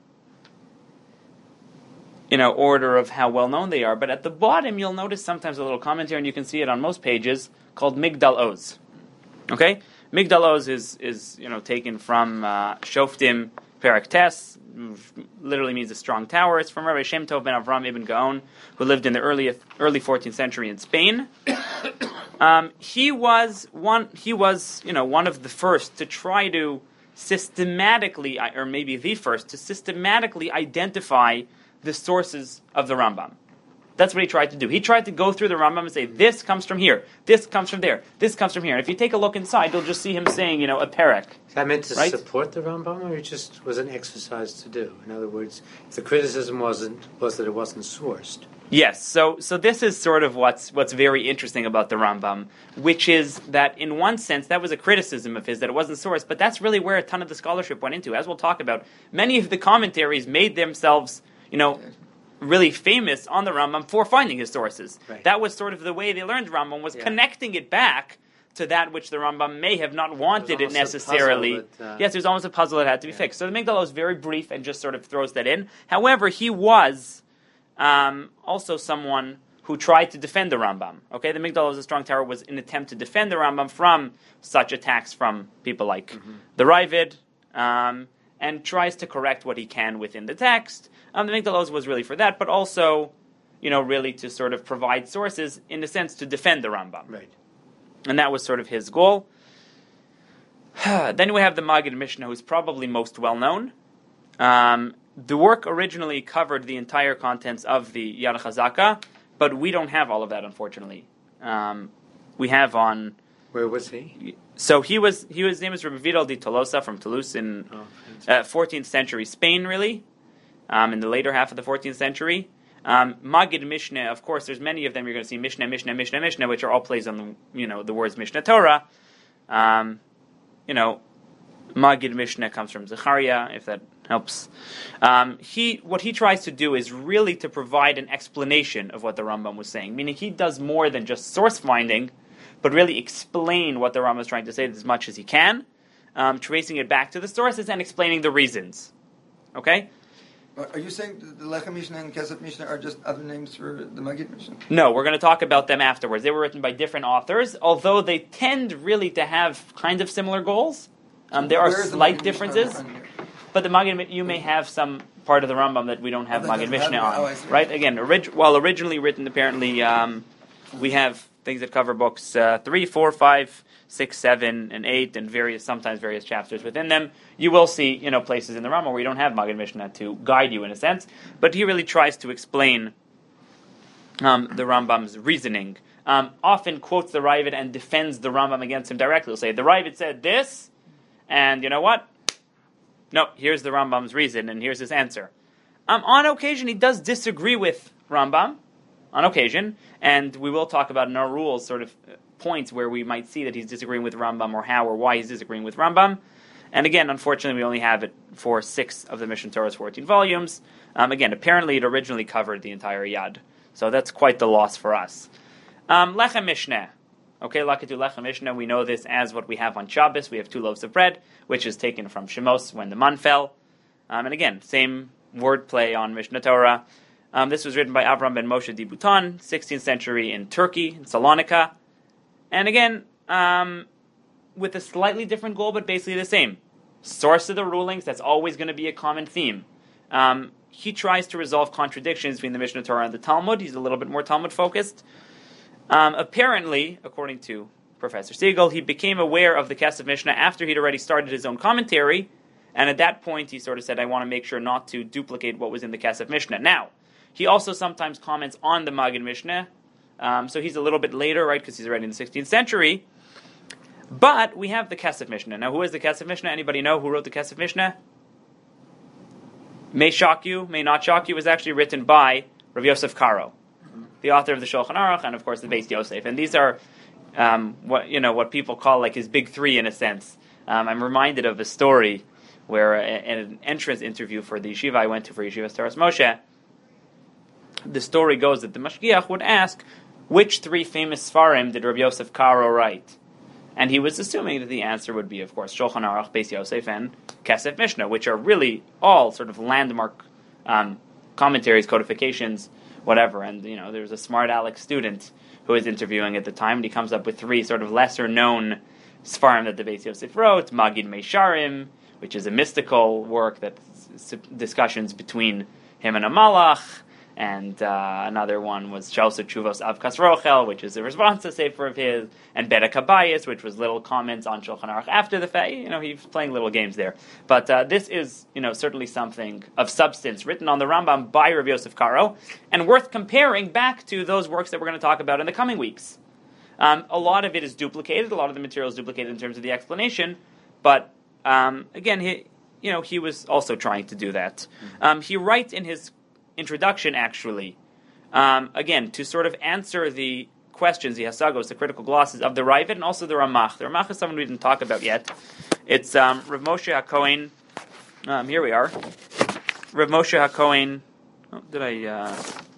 you know, order of how well known they are. But at the bottom, you'll notice sometimes a little commentary, and you can see it on most pages, called Migdal Oz. Okay, Migdal Oz is is you know taken from uh, Shoftim Perek Tes, literally means a strong tower. It's from Rabbi Shem Tov ben Avram ibn Gaon, who lived in the early early fourteenth century in Spain. Um, he was one. He was, you know, one of the first to try to systematically, or maybe the first to systematically identify the sources of the Rambam. That's what he tried to do. He tried to go through the Rambam and say, "This comes from here. This comes from there. This comes from here." And if you take a look inside, you'll just see him saying, you know, a perek. Is that meant to Right? support the Rambam, or it just was an exercise to do? In other words, if the criticism wasn't was that it wasn't sourced. Yes, so so this is sort of what's what's very interesting about the Rambam, which is that in one sense that was a criticism of his that it wasn't sourced, but that's really where a ton of the scholarship went into. As we'll talk about, many of the commentaries made themselves, you know, really famous on the Rambam for finding his sources. Right. That was sort of the way they learned Rambam, was Yeah. connecting it back to that which the Rambam may have not wanted it almost a necessarily. puzzle that, uh, yes, it was almost a puzzle that had to be Yeah. fixed. So the Migdal is very brief and just sort of throws that in. However, he was um, also someone who tried to defend the Rambam. Okay, the Migdal is a strong tower was an attempt to defend the Rambam from such attacks from people like Mm-hmm. the Raivad, um, and tries to correct what he can within the text. Um, the Migdal Oz was really for that, but also, you know, really to sort of provide sources, in a sense, to defend the Rambam. Right. And that was sort of his goal. Then we have the Maggid Mishnah, who's probably most well known. Um, the work originally covered the entire contents of the Yad Chazaka, but we don't have all of that, unfortunately. Um, we have on. Where was he? So he was. He was. His name is Rabbi Vidal de Tolosa from Toulouse in Oh, uh, fourteenth century Spain, really, um, in the later half of the fourteenth century. Um, Maggid Mishnah, of course, there's many of them. You're going to see Mishnah, Mishnah, Mishnah, Mishnah, which are all plays on the you know the words Mishnah Torah. Um, you know, Maggid Mishnah comes from Zechariah, if that helps. Um, he what he tries to do is really to provide an explanation of what the Rambam was saying, meaning he does more than just source finding, but really explain what the Rambam is trying to say as much as he can, um, tracing it back to the sources and explaining the reasons. Okay. Are you saying the Lechem Mishnah and Kesef Mishnah are just other names for the Maggid Mishnah? No, we're going to talk about them afterwards. They were written by different authors, although they tend really to have kind of similar goals. Um, there are Where is the slight Maggid Mishnah on the differences, front here? but the Maggid, you may have some part of the Rambam that we don't have Oh, that Maggid doesn't Mishnah have it. on. Oh, I see. Right? Again, orig- while originally written, apparently, um, we have things that cover books uh, three, four, five, six, seven, and eight, and various sometimes various chapters within them. You will see, you know, places in the Rambam where you don't have Maggid Mishnah to guide you in a sense, but he really tries to explain um, the Rambam's reasoning. Um, often quotes the Ravid and defends the Rambam against him directly. He'll say, the Ravid said this, and you know what? No, here's the Rambam's reason, and here's his answer. Um, on occasion, he does disagree with Rambam, on occasion, and we will talk about in our rules sort of points where we might see that he's disagreeing with Rambam or how or why he's disagreeing with Rambam. And again, unfortunately, we only have it for six of the Mishneh Torah's fourteen volumes. Um, again, apparently it originally covered the entire Yad. So that's quite the loss for us. Um, Lechem Mishneh. Okay, Lakatu Lechem Mishneh, we know this as what we have on Shabbos. We have two loaves of bread, which is taken from Shemos when the man fell. Um, and again, same wordplay on Mishneh Torah. Um, this was written by Avram ben Moshe Dibutan, sixteenth century in Turkey, in Salonika. And again, um, with a slightly different goal, but basically the same. Source of the rulings, that's always going to be a common theme. Um, he tries to resolve contradictions between the Mishneh Torah and the Talmud. He's a little bit more Talmud-focused. Um, apparently, according to Professor Siegel, he became aware of the Kesef Mishnah after he'd already started his own commentary, and at that point he sort of said, I want to make sure not to duplicate what was in the Kesef Mishnah. Now, he also sometimes comments on the Maggid Mishnah, um, so he's a little bit later, right, because he's already in the sixteenth century. But we have the Kesef Mishnah. Now, who is the Kesef Mishnah? Anybody know who wrote the Kesef Mishnah? May shock you, may not shock you, it was actually written by Rav Yosef Karo, the author of the Shulchan Aruch and, of course, the Beis Yosef. And these are um, what you know what people call like his big three in a sense. Um, I'm reminded of a story where a, in an entrance interview for the yeshiva I went to for Yeshivas Toras Moshe, the story goes that the Mashgiach would ask, which three famous Sfarim did Rav Yosef Karo write? And he was assuming that the answer would be, of course, Shulchan Aruch, Beis Yosef, and Kesef Mishnah, which are really all sort of landmark um, commentaries, codifications, whatever. And, you know, there was a smart aleck student who was interviewing at the time, and he comes up with three sort of lesser-known Sfarim that the Beis Yosef wrote, Magid Meisharim, which is a mystical work that's discussions between him and a malach, and uh, another one was Shalsa Chuvos Avkas Rochel, which is a response to Sefer of his, and Beta Kabayis, which was little comments on Shulchan Aruch after the fact. You know, he's playing little games there. But uh, this is, you know, certainly something of substance written on the Rambam by Rav Yosef Karo, and worth comparing back to those works that we're going to talk about in the coming weeks. Um, a lot of it is duplicated. A lot of the material is duplicated in terms of the explanation, but um, again, he, you know, he was also trying to do that. Um, he writes in his introduction, actually, um, again, to sort of answer the questions, the hasagos, the critical glosses of the Ravid and also the Ramach. The Ramach is someone we didn't talk about yet. It's um, Rav Moshe HaKohen. Um, here we are. Rav Moshe HaKohen. Oh, did I uh,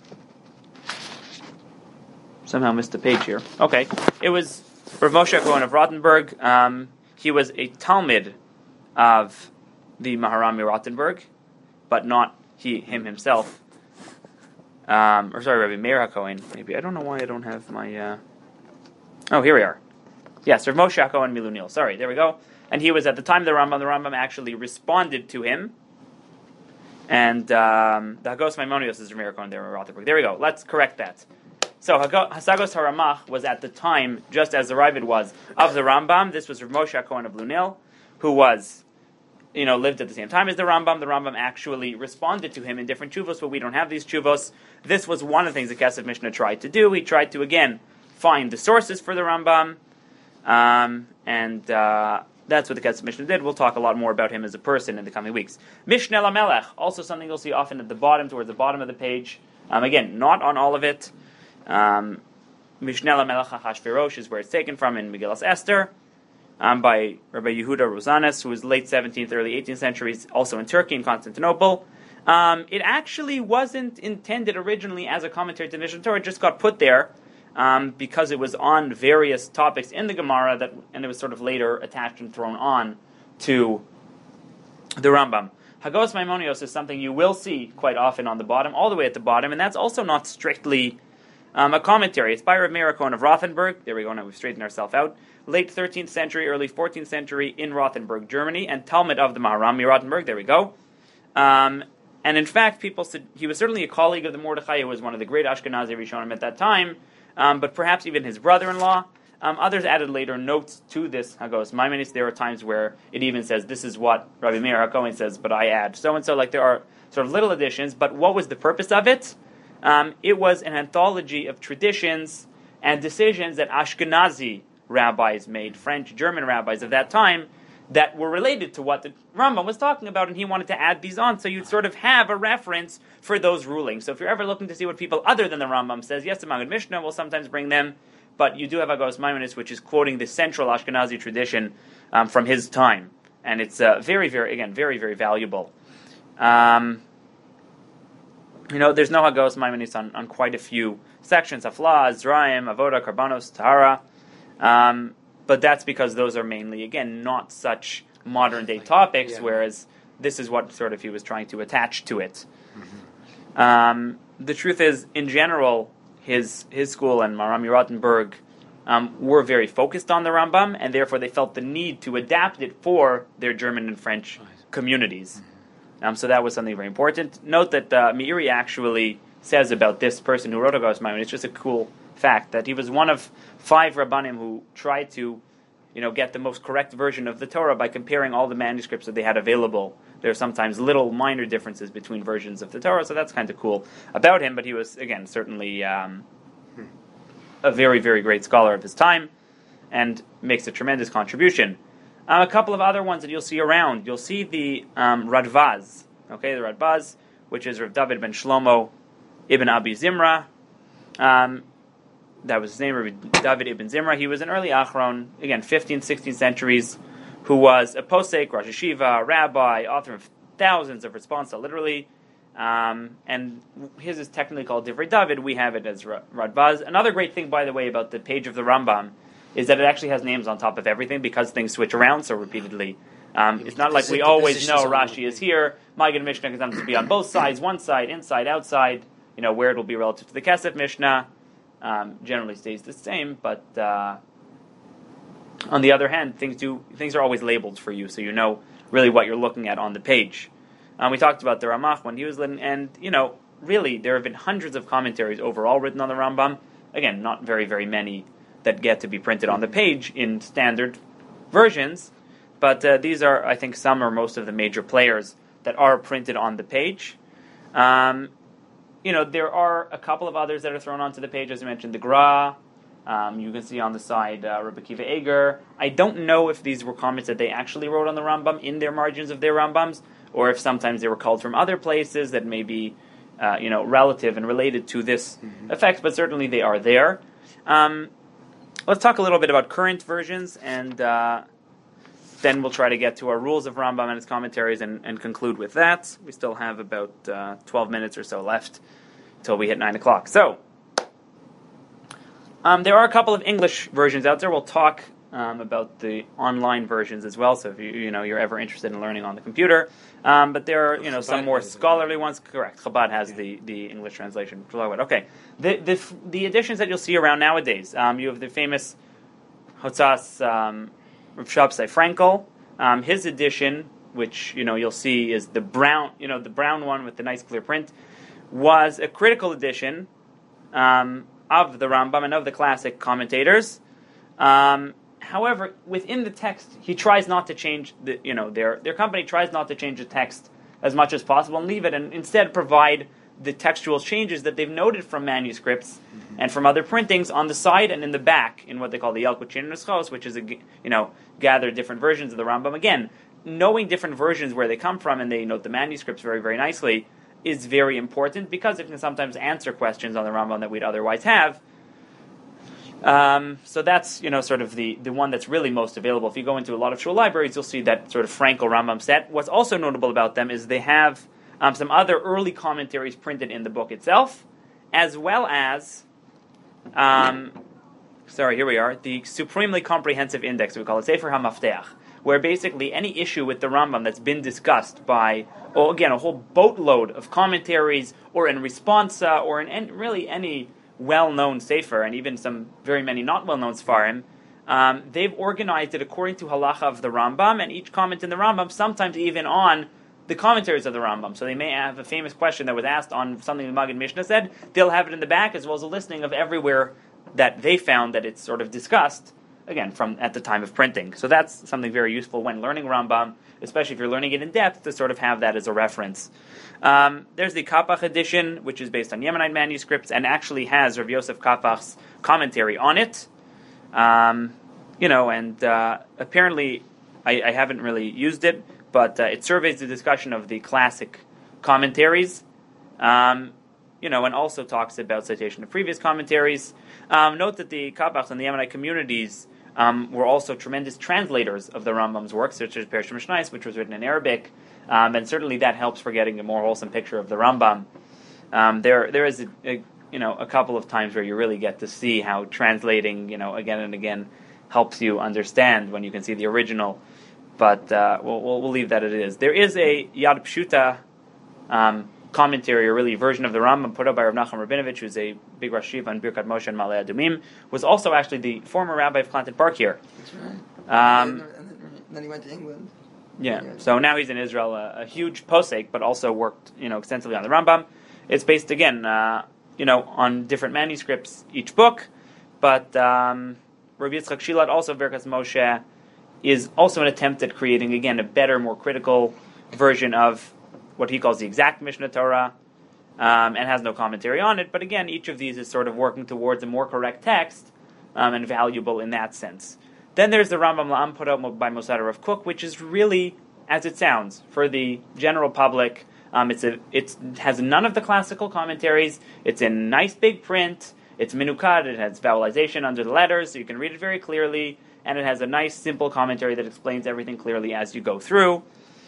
somehow missed the page here? Okay. It was Rav Moshe HaKohen of Rothenburg. Um, he was a Talmid of the Maharami Rothenburg, but not he him himself. Um, or sorry, Rabbi Meir HaKohen. Maybe I don't know why I don't have my. Uh... Oh, here we are. Yes, Rav Moshe HaKohen Milunil. Sorry, there we go. And he was at the time of the Rambam. The Rambam actually responded to him, and um, the Hagos Maimonios is Rav Meir HaKohen there in Rothenburg. There we go. Let's correct that. So Hasagos HaRamach was at the time, just as the Ravid was, of the Rambam. This was Rav Moshe HaKohen of Lunil, who was, you know, lived at the same time as the Rambam. The Rambam actually responded to him in different chuvos, but we don't have these chuvos. This was one of the things the Kesef Mishnah tried to do. He tried to, again, find the sources for the Rambam, um, and uh, that's what the Kesef Mishnah did. We'll talk a lot more about him as a person in the coming weeks. Mishneh LaMelech, also something you'll see often at the bottom, towards the bottom of the page. Um, again, not on all of it. Um, Mishneh LaMelech HaChashverosh is where it's taken from in Megillas Esther. Um, by Rabbi Yehuda Rosanes, who was late seventeenth, early eighteenth centuries, also in Turkey, in Constantinople. Um, it actually wasn't intended originally as a commentary to the Mishneh Torah. It just got put there um, because it was on various topics in the Gemara, that, and it was sort of later attached and thrown on to the Rambam. Hagos Maimonios is something you will see quite often on the bottom, all the way at the bottom, and that's also not strictly um, a commentary. It's by Rav Meir HaKohen of Rothenburg. There we go, now we've straightened ourselves out. Late thirteenth century, early fourteenth century in Rothenburg, Germany, and Talmud of the Maharami Rothenburg. There we go. Um, and in fact, people said he was certainly a colleague of the Mordechai, who was one of the great Ashkenazi Rishonim at that time, um, but perhaps even his brother-in-law. Um, others added later notes to this Hagos Maimonides. There are times where it even says, this is what Rabbi Meir HaKohen says, but I add so-and-so. Like, there are sort of little additions, but what was the purpose of it? Um, it was an anthology of traditions and decisions that Ashkenazi rabbis made, French, German rabbis of that time, that were related to what the Rambam was talking about, and he wanted to add these on, so you'd sort of have a reference for those rulings. So if you're ever looking to see what people other than the Rambam says, yes, the Maggid Mishnah will sometimes bring them, but you do have Agos Maimonides, which is quoting the central Ashkenazi tradition um, from his time, and it's uh, very, very, again, very, very valuable. Um, you know, there's no Hagos Maimonides on, on quite a few sections, Hafla, Zraim, Avoda, Karbanos, Tahara, um, but that's because those are mainly, again, not such modern-day topics, yeah. whereas this is what sort of he was trying to attach to it. Mm-hmm. Um, the truth is, in general, his his school and Marami Rottenberg um, were very focused on the Rambam, and therefore they felt the need to adapt it for their German and French communities. Mm-hmm. Um, so that was something very important. Note that uh, Meiri actually says about this person who wrote Agos Maimonides, it's just a cool fact, that he was one of five Rabbanim who tried to, you know, get the most correct version of the Torah by comparing all the manuscripts that they had available. There are sometimes little minor differences between versions of the Torah, so that's kind of cool about him, but he was, again, certainly um, a very, very great scholar of his time, and makes a tremendous contribution. Uh, a couple of other ones that you'll see around. You'll see the um, Radvaz, okay, the Radvaz, which is Rav David ben Shlomo ibn Abi Zimra. Um, that was his name, Rav David ibn Zimra. He was an early Achron, again, fifteenth, sixteenth centuries, who was a posek, Rosh Yeshiva, rabbi, author of thousands of responsa, literally. Um, and his is technically called Divrei David. We have it as Radvaz. Another great thing, by the way, about the page of the Rambam is that it actually has names on top of everything because things switch around so repeatedly. Um, it's not like we always know Rashi is here. Maggid Mishnah can sometimes be on both sides, one side, inside, outside. You know, where it will be relative to the Kesef Mishnah um, generally stays the same, but uh, on the other hand, things do things are always labeled for you, so you know really what you're looking at on the page. Um, we talked about the Ramach when he was living, and you know, really, there have been hundreds of commentaries overall written on the Rambam. Again, not very, very many that get to be printed on the page in standard versions, but uh, these are, I think, some or most of the major players that are printed on the page. Um, you know, there are a couple of others that are thrown onto the page, as I mentioned, the Gra. Um, you can see on the side uh, Rabbi Akiva Eger. I don't know if these were comments that they actually wrote on the Rambam in their margins of their Rambams, or if sometimes they were called from other places that may be, uh, you know, relative and related to this mm-hmm. effect, but certainly they are there. Um, let's talk a little bit about current versions, and uh, then we'll try to get to our rules of Rambam and its commentaries and, and conclude with that. We still have about uh, twelve minutes or so left until we hit nine o'clock. So, um, there are a couple of English versions out there. We'll talk um, about the online versions as well, so if you, you know, you're ever interested in learning on the computer. Um, but there are, you know, Chabad some more has it. scholarly ones. Correct. Chabad has Yeah. the, the English translation. Okay. The, the the editions that you'll see around nowadays, um, you have the famous Hotzas um, Rav Shabsai Frankel. Um, his edition, which, you know, you'll see is the brown, you know, the brown one with the nice clear print, was a critical edition um, of the Rambam and of the classic commentators. Um, However, within the text, he tries not to change the, you know, their their company tries not to change the text as much as possible and leave it, and instead provide the textual changes that they've noted from manuscripts mm-hmm. and from other printings on the side and in the back in what they call the Yalkut Shein Nuschos, which is a, you know, gather different versions of the Rambam. Again, knowing different versions where they come from, and they note the manuscripts very, very nicely, is very important because it can sometimes answer questions on the Rambam that we'd otherwise have. Um, so that's, you know, sort of the, the one that's really most available. If you go into a lot of shul libraries, you'll see that sort of Frankel Rambam set. What's also notable about them is they have um, some other early commentaries printed in the book itself, as well as, um, sorry, here we are, the supremely comprehensive index, we call it Sefer HaMafteach, where basically any issue with the Rambam that's been discussed by, oh, again, a whole boatload of commentaries, or in responsa, or in any, really any well-known sefer, and even some very many not well-known sefarim, um, they've organized it according to halacha of the Rambam, and each comment in the Rambam, sometimes even on the commentaries of the Rambam. So they may have a famous question that was asked on something the Maggid Mishnah said, they'll have it in the back, as well as a listing of everywhere that they found that it's sort of discussed again, from at the time of printing. So that's something very useful when learning Rambam, especially if you're learning it in depth, to sort of have that as a reference. Um, there's the Kapach edition, which is based on Yemenite manuscripts, and actually has Rav Yosef Kapach's commentary on it. Um, you know, and uh, apparently, I, I haven't really used it, but uh, it surveys the discussion of the classic commentaries, um, you know, and also talks about citation of previous commentaries. Um, note that the Kabachs and the Yemenite communities um, were also tremendous translators of the Rambam's works, such as Perush Mishnayos, which was written in Arabic, um, and certainly that helps for getting a more wholesome picture of the Rambam. Um, there, there is a, a, you know, a couple of times where you really get to see how translating, you know, again and again helps you understand when you can see the original. But uh, we'll, we'll we'll leave that as it is. There is a Yad Pshuta um, commentary, or really version of the Rambam put up by Rav Nachum Rabinovich, who's a big Rosh Yeshiva on Birkat Moshe and Malei Adumim, was also actually the former rabbi of Clanton Park here. That's right. Um, and, then, and then he went to England. yeah, so now he's in Israel, a, a huge posek, but also worked, you know, extensively on the Rambam. It's based again, uh, you know, on different manuscripts each book, but um, Rav Yitzchak Shilat, also Birkat Moshe, is also an attempt at creating, again, a better, more critical version of what he calls the exact Mishnah Torah, um, and has no commentary on it. But again, each of these is sort of working towards a more correct text, um, and valuable in that sense. Then there's the Rambam La'am put out by Mosada Rav Kook, which is really, as it sounds, for the general public. Um, it's a, it's, it has none of the classical commentaries. It's in nice big print. It's minukad. It has vowelization under the letters, so you can read it very clearly. And it has a nice, simple commentary that explains everything clearly as you go through.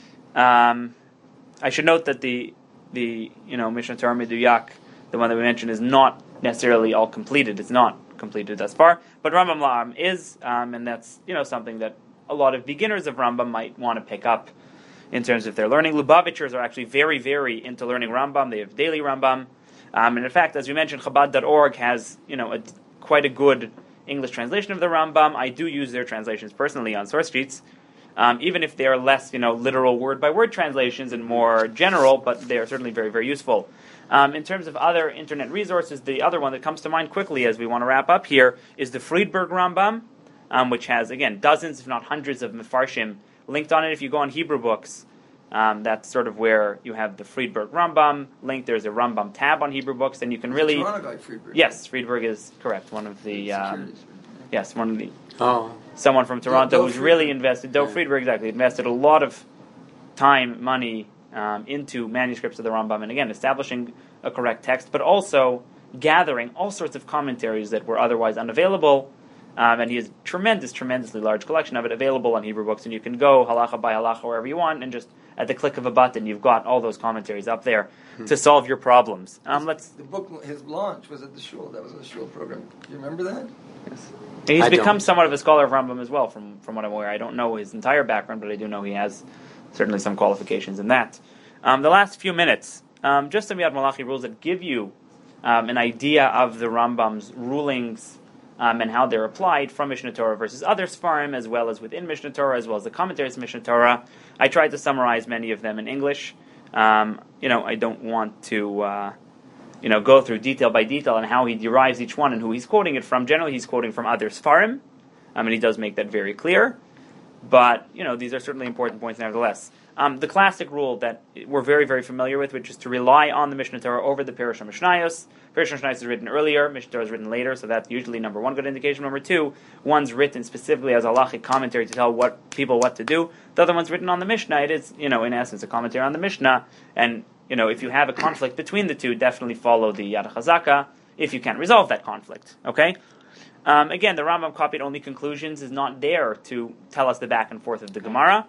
Um, I should note that the the you know Mishnah Torah Meduyak, the one that we mentioned, is not necessarily all completed. It's not completed thus far, but Rambam La'am is, um, and that's you know something that a lot of beginners of Rambam might want to pick up in terms of their learning. Lubavitchers are actually very, very into learning Rambam. They have daily Rambam, um, and in fact, as we mentioned, Chabad dot org has you know a, quite a good English translation of the Rambam. I do use their translations personally on source sheets, um, even if they are less, you know, literal word-by-word translations and more general, but they are certainly very, very useful. Um, in terms of other internet resources, the other one that comes to mind quickly as we want to wrap up here is the Friedberg Rambam, um, which has, again, dozens, if not hundreds of Mefarshim linked on it. If you go on Hebrew Books, um, that's sort of where you have the Friedberg Rambam linked. There's a Rambam tab on Hebrew Books, and you can really... Toronto guy, Friedberg. Yes, Friedberg is correct. One of the... Um, yes, one of the... Oh. Someone from Toronto Do- who's Friedberg. really invested... Doe Yeah. Friedberg, exactly. Invested a lot of time, money um, into manuscripts of the Rambam, and again, establishing a correct text, but also gathering all sorts of commentaries that were otherwise unavailable. Um, and he has a tremendous, tremendously large collection of it available on Hebrew Books, and you can go halacha by halacha wherever you want, and just at the click of a button, you've got all those commentaries up there hmm. to solve your problems. Um, let's. The book, his launch was at the shul. That was in the shul program. Do you remember that? Yes. He's I become don't. somewhat of a scholar of Rambam as well, from from what I'm aware. I don't know his entire background, but I do know he has certainly some qualifications in that. Um, the last few minutes, um, just some Yad Malachi rules that give you um, an idea of the Rambam's rulings. Um, and how they're applied from Mishnah Torah versus other Sfarim, as well as within Mishnah Torah, as well as the commentaries of Mishnah Torah. I tried to summarize many of them in English. Um, you know, I don't want to, uh, you know, go through detail by detail on how he derives each one and who he's quoting it from. Generally, he's quoting from other Sfarim, um, and he does make that very clear. But, you know, these are certainly important points nevertheless. Um, the classic rule that we're very, very familiar with, which is to rely on the Mishnah Torah over the Perush Mishnayos. Perush Mishnayos is written earlier, Mishnah Torah is written later, so that's usually number one good indication. Number two, one's written specifically as a halachic commentary to tell what people what to do. The other one's written on the Mishnah. It is, you know, in essence, a commentary on the Mishnah. And, you know, if you have a conflict between the two, definitely follow the Yad HaChazaka if you can't resolve that conflict. Okay? Um, again, the Rambam copied only conclusions is not there to tell us the back and forth of the Gemara.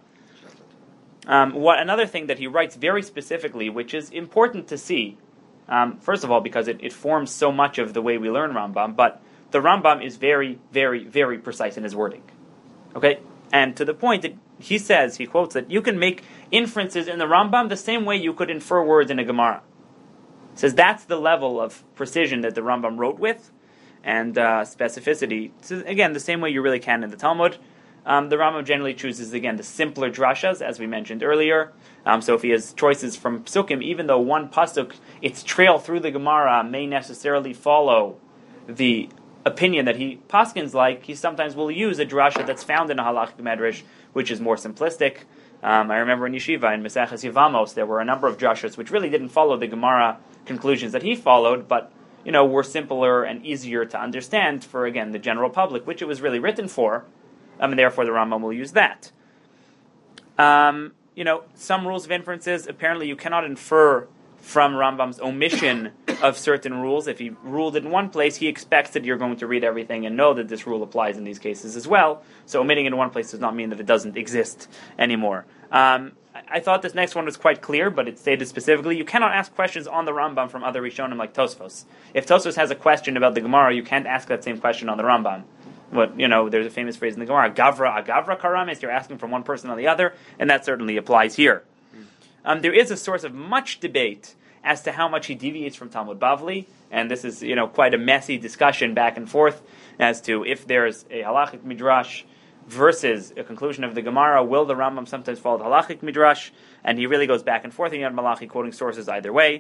Um, what another thing that he writes very specifically, which is important to see, um, first of all, because it, it forms so much of the way we learn Rambam, but the Rambam is very, very, very precise in his wording. Okay? And to the point that he says, he quotes that you can make inferences in the Rambam the same way you could infer words in a Gemara. He says that's the level of precision that the Rambam wrote with, and uh, specificity. So again, the same way you really can in the Talmud. Um, the Rambam generally chooses, again, the simpler drashas, as we mentioned earlier. Um, so if he has choices from psukim, even though one pasuk, its trail through the Gemara may necessarily follow the opinion that he paskins like, he sometimes will use a drasha that's found in a halachic medrash, which is more simplistic. Um, I remember in Yeshiva, in Maseches Yevamos, there were a number of drashas which really didn't follow the Gemara conclusions that he followed, but you know, were simpler and easier to understand for, again, the general public, which it was really written for, um, and therefore the Rambam will use that. Um, you know, some rules of inferences, apparently you cannot infer from Rambam's omission of certain rules. If he ruled it in one place, he expects that you're going to read everything and know that this rule applies in these cases as well. So omitting it in one place does not mean that it doesn't exist anymore. Um, I thought this next one was quite clear, but it stated specifically, you cannot ask questions on the Rambam from other Rishonim like Tosfos. If Tosfos has a question about the Gemara, you can't ask that same question on the Rambam. What, you know, there's a famous phrase in the Gemara, Gavra, Agavra Karamis, you're asking from one person on the other, and that certainly applies here. Um, there is a source of much debate as to how much he deviates from Talmud Bavli, and this is, you know, quite a messy discussion back and forth as to if there's a halachic midrash versus a conclusion of the Gemara, will the Rambam sometimes follow the halachic midrash? And he really goes back and forth in Yad Malachi, quoting sources either way.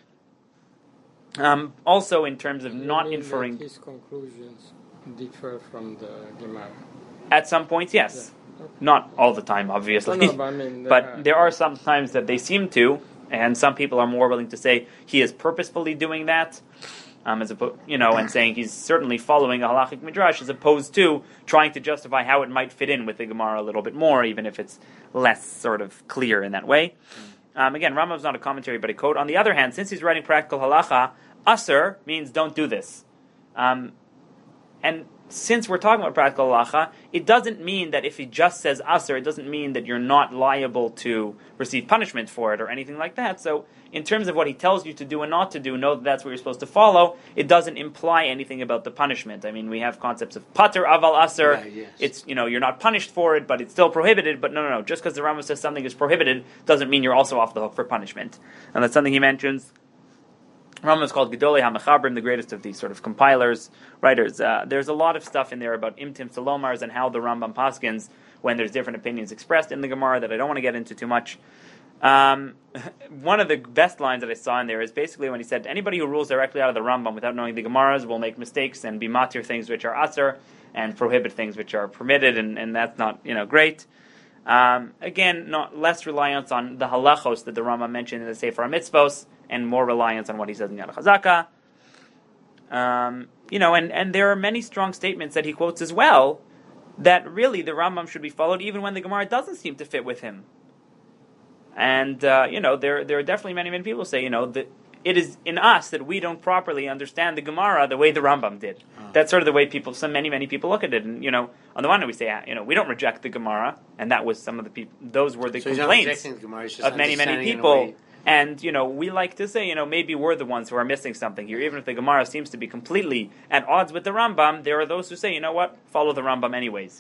Um, also, in terms of You not mean inferring, that his conclusions differ from the Gemara. at some points, yes. Yeah. Okay. Not all the time, obviously. No, no, but I mean, there but are- there are some times that they seem to, and some people are more willing to say he is purposefully doing that, um, as oppo- you know, and saying he's certainly following a halachic midrash, as opposed to trying to justify how it might fit in with the Gemara a little bit more, even if it's less sort of clear in that way. Um, again, Rambam's not a commentary, but a quote. On the other hand, since he's writing practical halacha, asr means don't do this. Um, and since we're talking about practical halacha, it doesn't mean that if he just says asr, it doesn't mean that you're not liable to receive punishment for it or anything like that. So in terms of what he tells you to do and not to do, know that that's what you're supposed to follow. It doesn't imply anything about the punishment. I mean, we have concepts of pater aval asr. Right, yes. It's, you know, you're not punished for it, but it's still prohibited. But no, no, no. Just because the Rambam says something is prohibited doesn't mean you're also off the hook for punishment. And that's something he mentions. Rambam is called Gedolei HaMechabrim, the greatest of these sort of compilers, writers. Uh, there's a lot of stuff in there about Imtim Salomars and how the Rambam paskins when there's different opinions expressed in the Gemara that I don't want to get into too much. Um, one of the best lines that I saw in there is basically when he said, anybody who rules directly out of the Rambam without knowing the Gemaras will make mistakes and be matir things which are asr and prohibit things which are permitted, and, and that's not, you know, great. Um, again, not less reliance on the halachos that the Rambam mentioned in the Sefer HaMitzvos, and more reliance on what he says in Yad Chazaka. Um, you know, and, and there are many strong statements that he quotes as well, that really the Rambam should be followed even when the Gemara doesn't seem to fit with him. And, uh, you know, there there are definitely many, many people who say, you know, that it is in us that we don't properly understand the Gemara the way the Rambam did. Oh. That's sort of the way people, so many, many people look at it. And, you know, on the one hand we say, you know, we don't reject the Gemara, and that was some of the people, those were the so complaints the Gemara, just of many, many people. And, you know, we like to say, you know, maybe we're the ones who are missing something here. Even if the Gemara seems to be completely at odds with the Rambam, there are those who say, you know what, follow the Rambam anyways.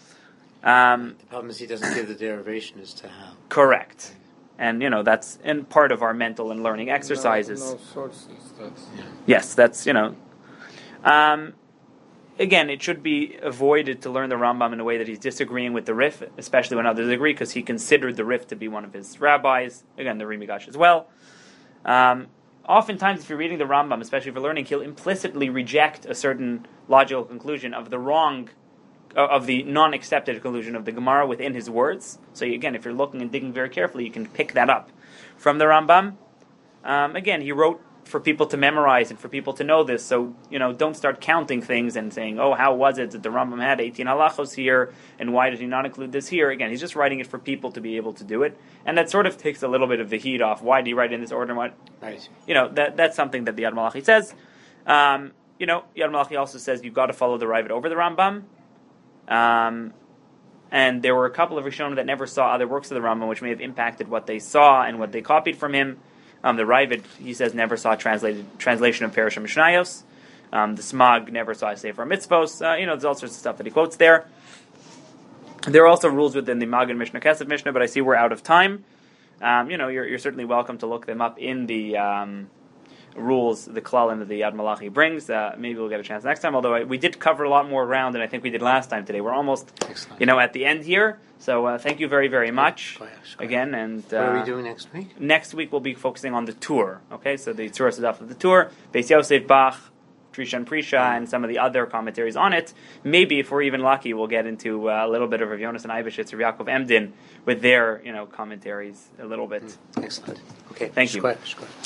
Um, the problem is he doesn't give the derivation as to how. Correct. And, you know, that's in part of our mental and learning exercises. No, no sources. That's, yeah. Yes, that's, you know. Um, again, it should be avoided to learn the Rambam in a way that he's disagreeing with the Rif, especially when others agree, because he considered the Rif to be one of his rabbis. Again, the Rimigash as well. Um, oftentimes, if you're reading the Rambam, especially for learning, he'll implicitly reject a certain logical conclusion of the wrong, uh, of the non-accepted conclusion of the Gemara within his words. So again, if you're looking and digging very carefully, you can pick that up from the Rambam. Um, again, he wrote for people to memorize and for people to know this. So, you know, don't start counting things and saying, oh, how was it that the Rambam had eighteen halachos here, and why did he not include this here? Again, he's just writing it for people to be able to do it. And that sort of takes a little bit of the heat off. Why did he write in this order? What? Right. You know, that that's something that the Yad Malachi says. Um, you know, Yad Malachi also says you've got to follow the Ravid over the Rambam. Um, and there were a couple of Rishonim that never saw other works of the Rambam, which may have impacted what they saw and what they copied from him. Um, the Ravid, he says, never saw translated translation of Parashah Mishnayos. Um, the Smag never saw a Sefer Mitzvos. Uh, you know, there's all sorts of stuff that he quotes there. There are also rules within the Magen Mishnah Kesef Mishnah, but I see we're out of time. Um, you know, you're, you're certainly welcome to look them up in the um, rules, the klalim that the Yad Malachi brings. Uh, maybe we'll get a chance next time, although I, we did cover a lot more ground than I think we did last time today. We're almost, Excellent. you know, at the end here. So uh, thank you very, very much again. And uh, what are we doing next week? Next week we'll be focusing on the tour. Okay, so the tour is off of the tour. Beis Yosef Bach, Trisha and Prisha and some of the other commentaries on it. Maybe, if we're even lucky, we'll get into uh, a little bit of Rav Yonasan Eibeshitz or Yaakov Emden with their, you know, commentaries a little bit. Excellent. Okay, Thank you. Shkoi, shkoi.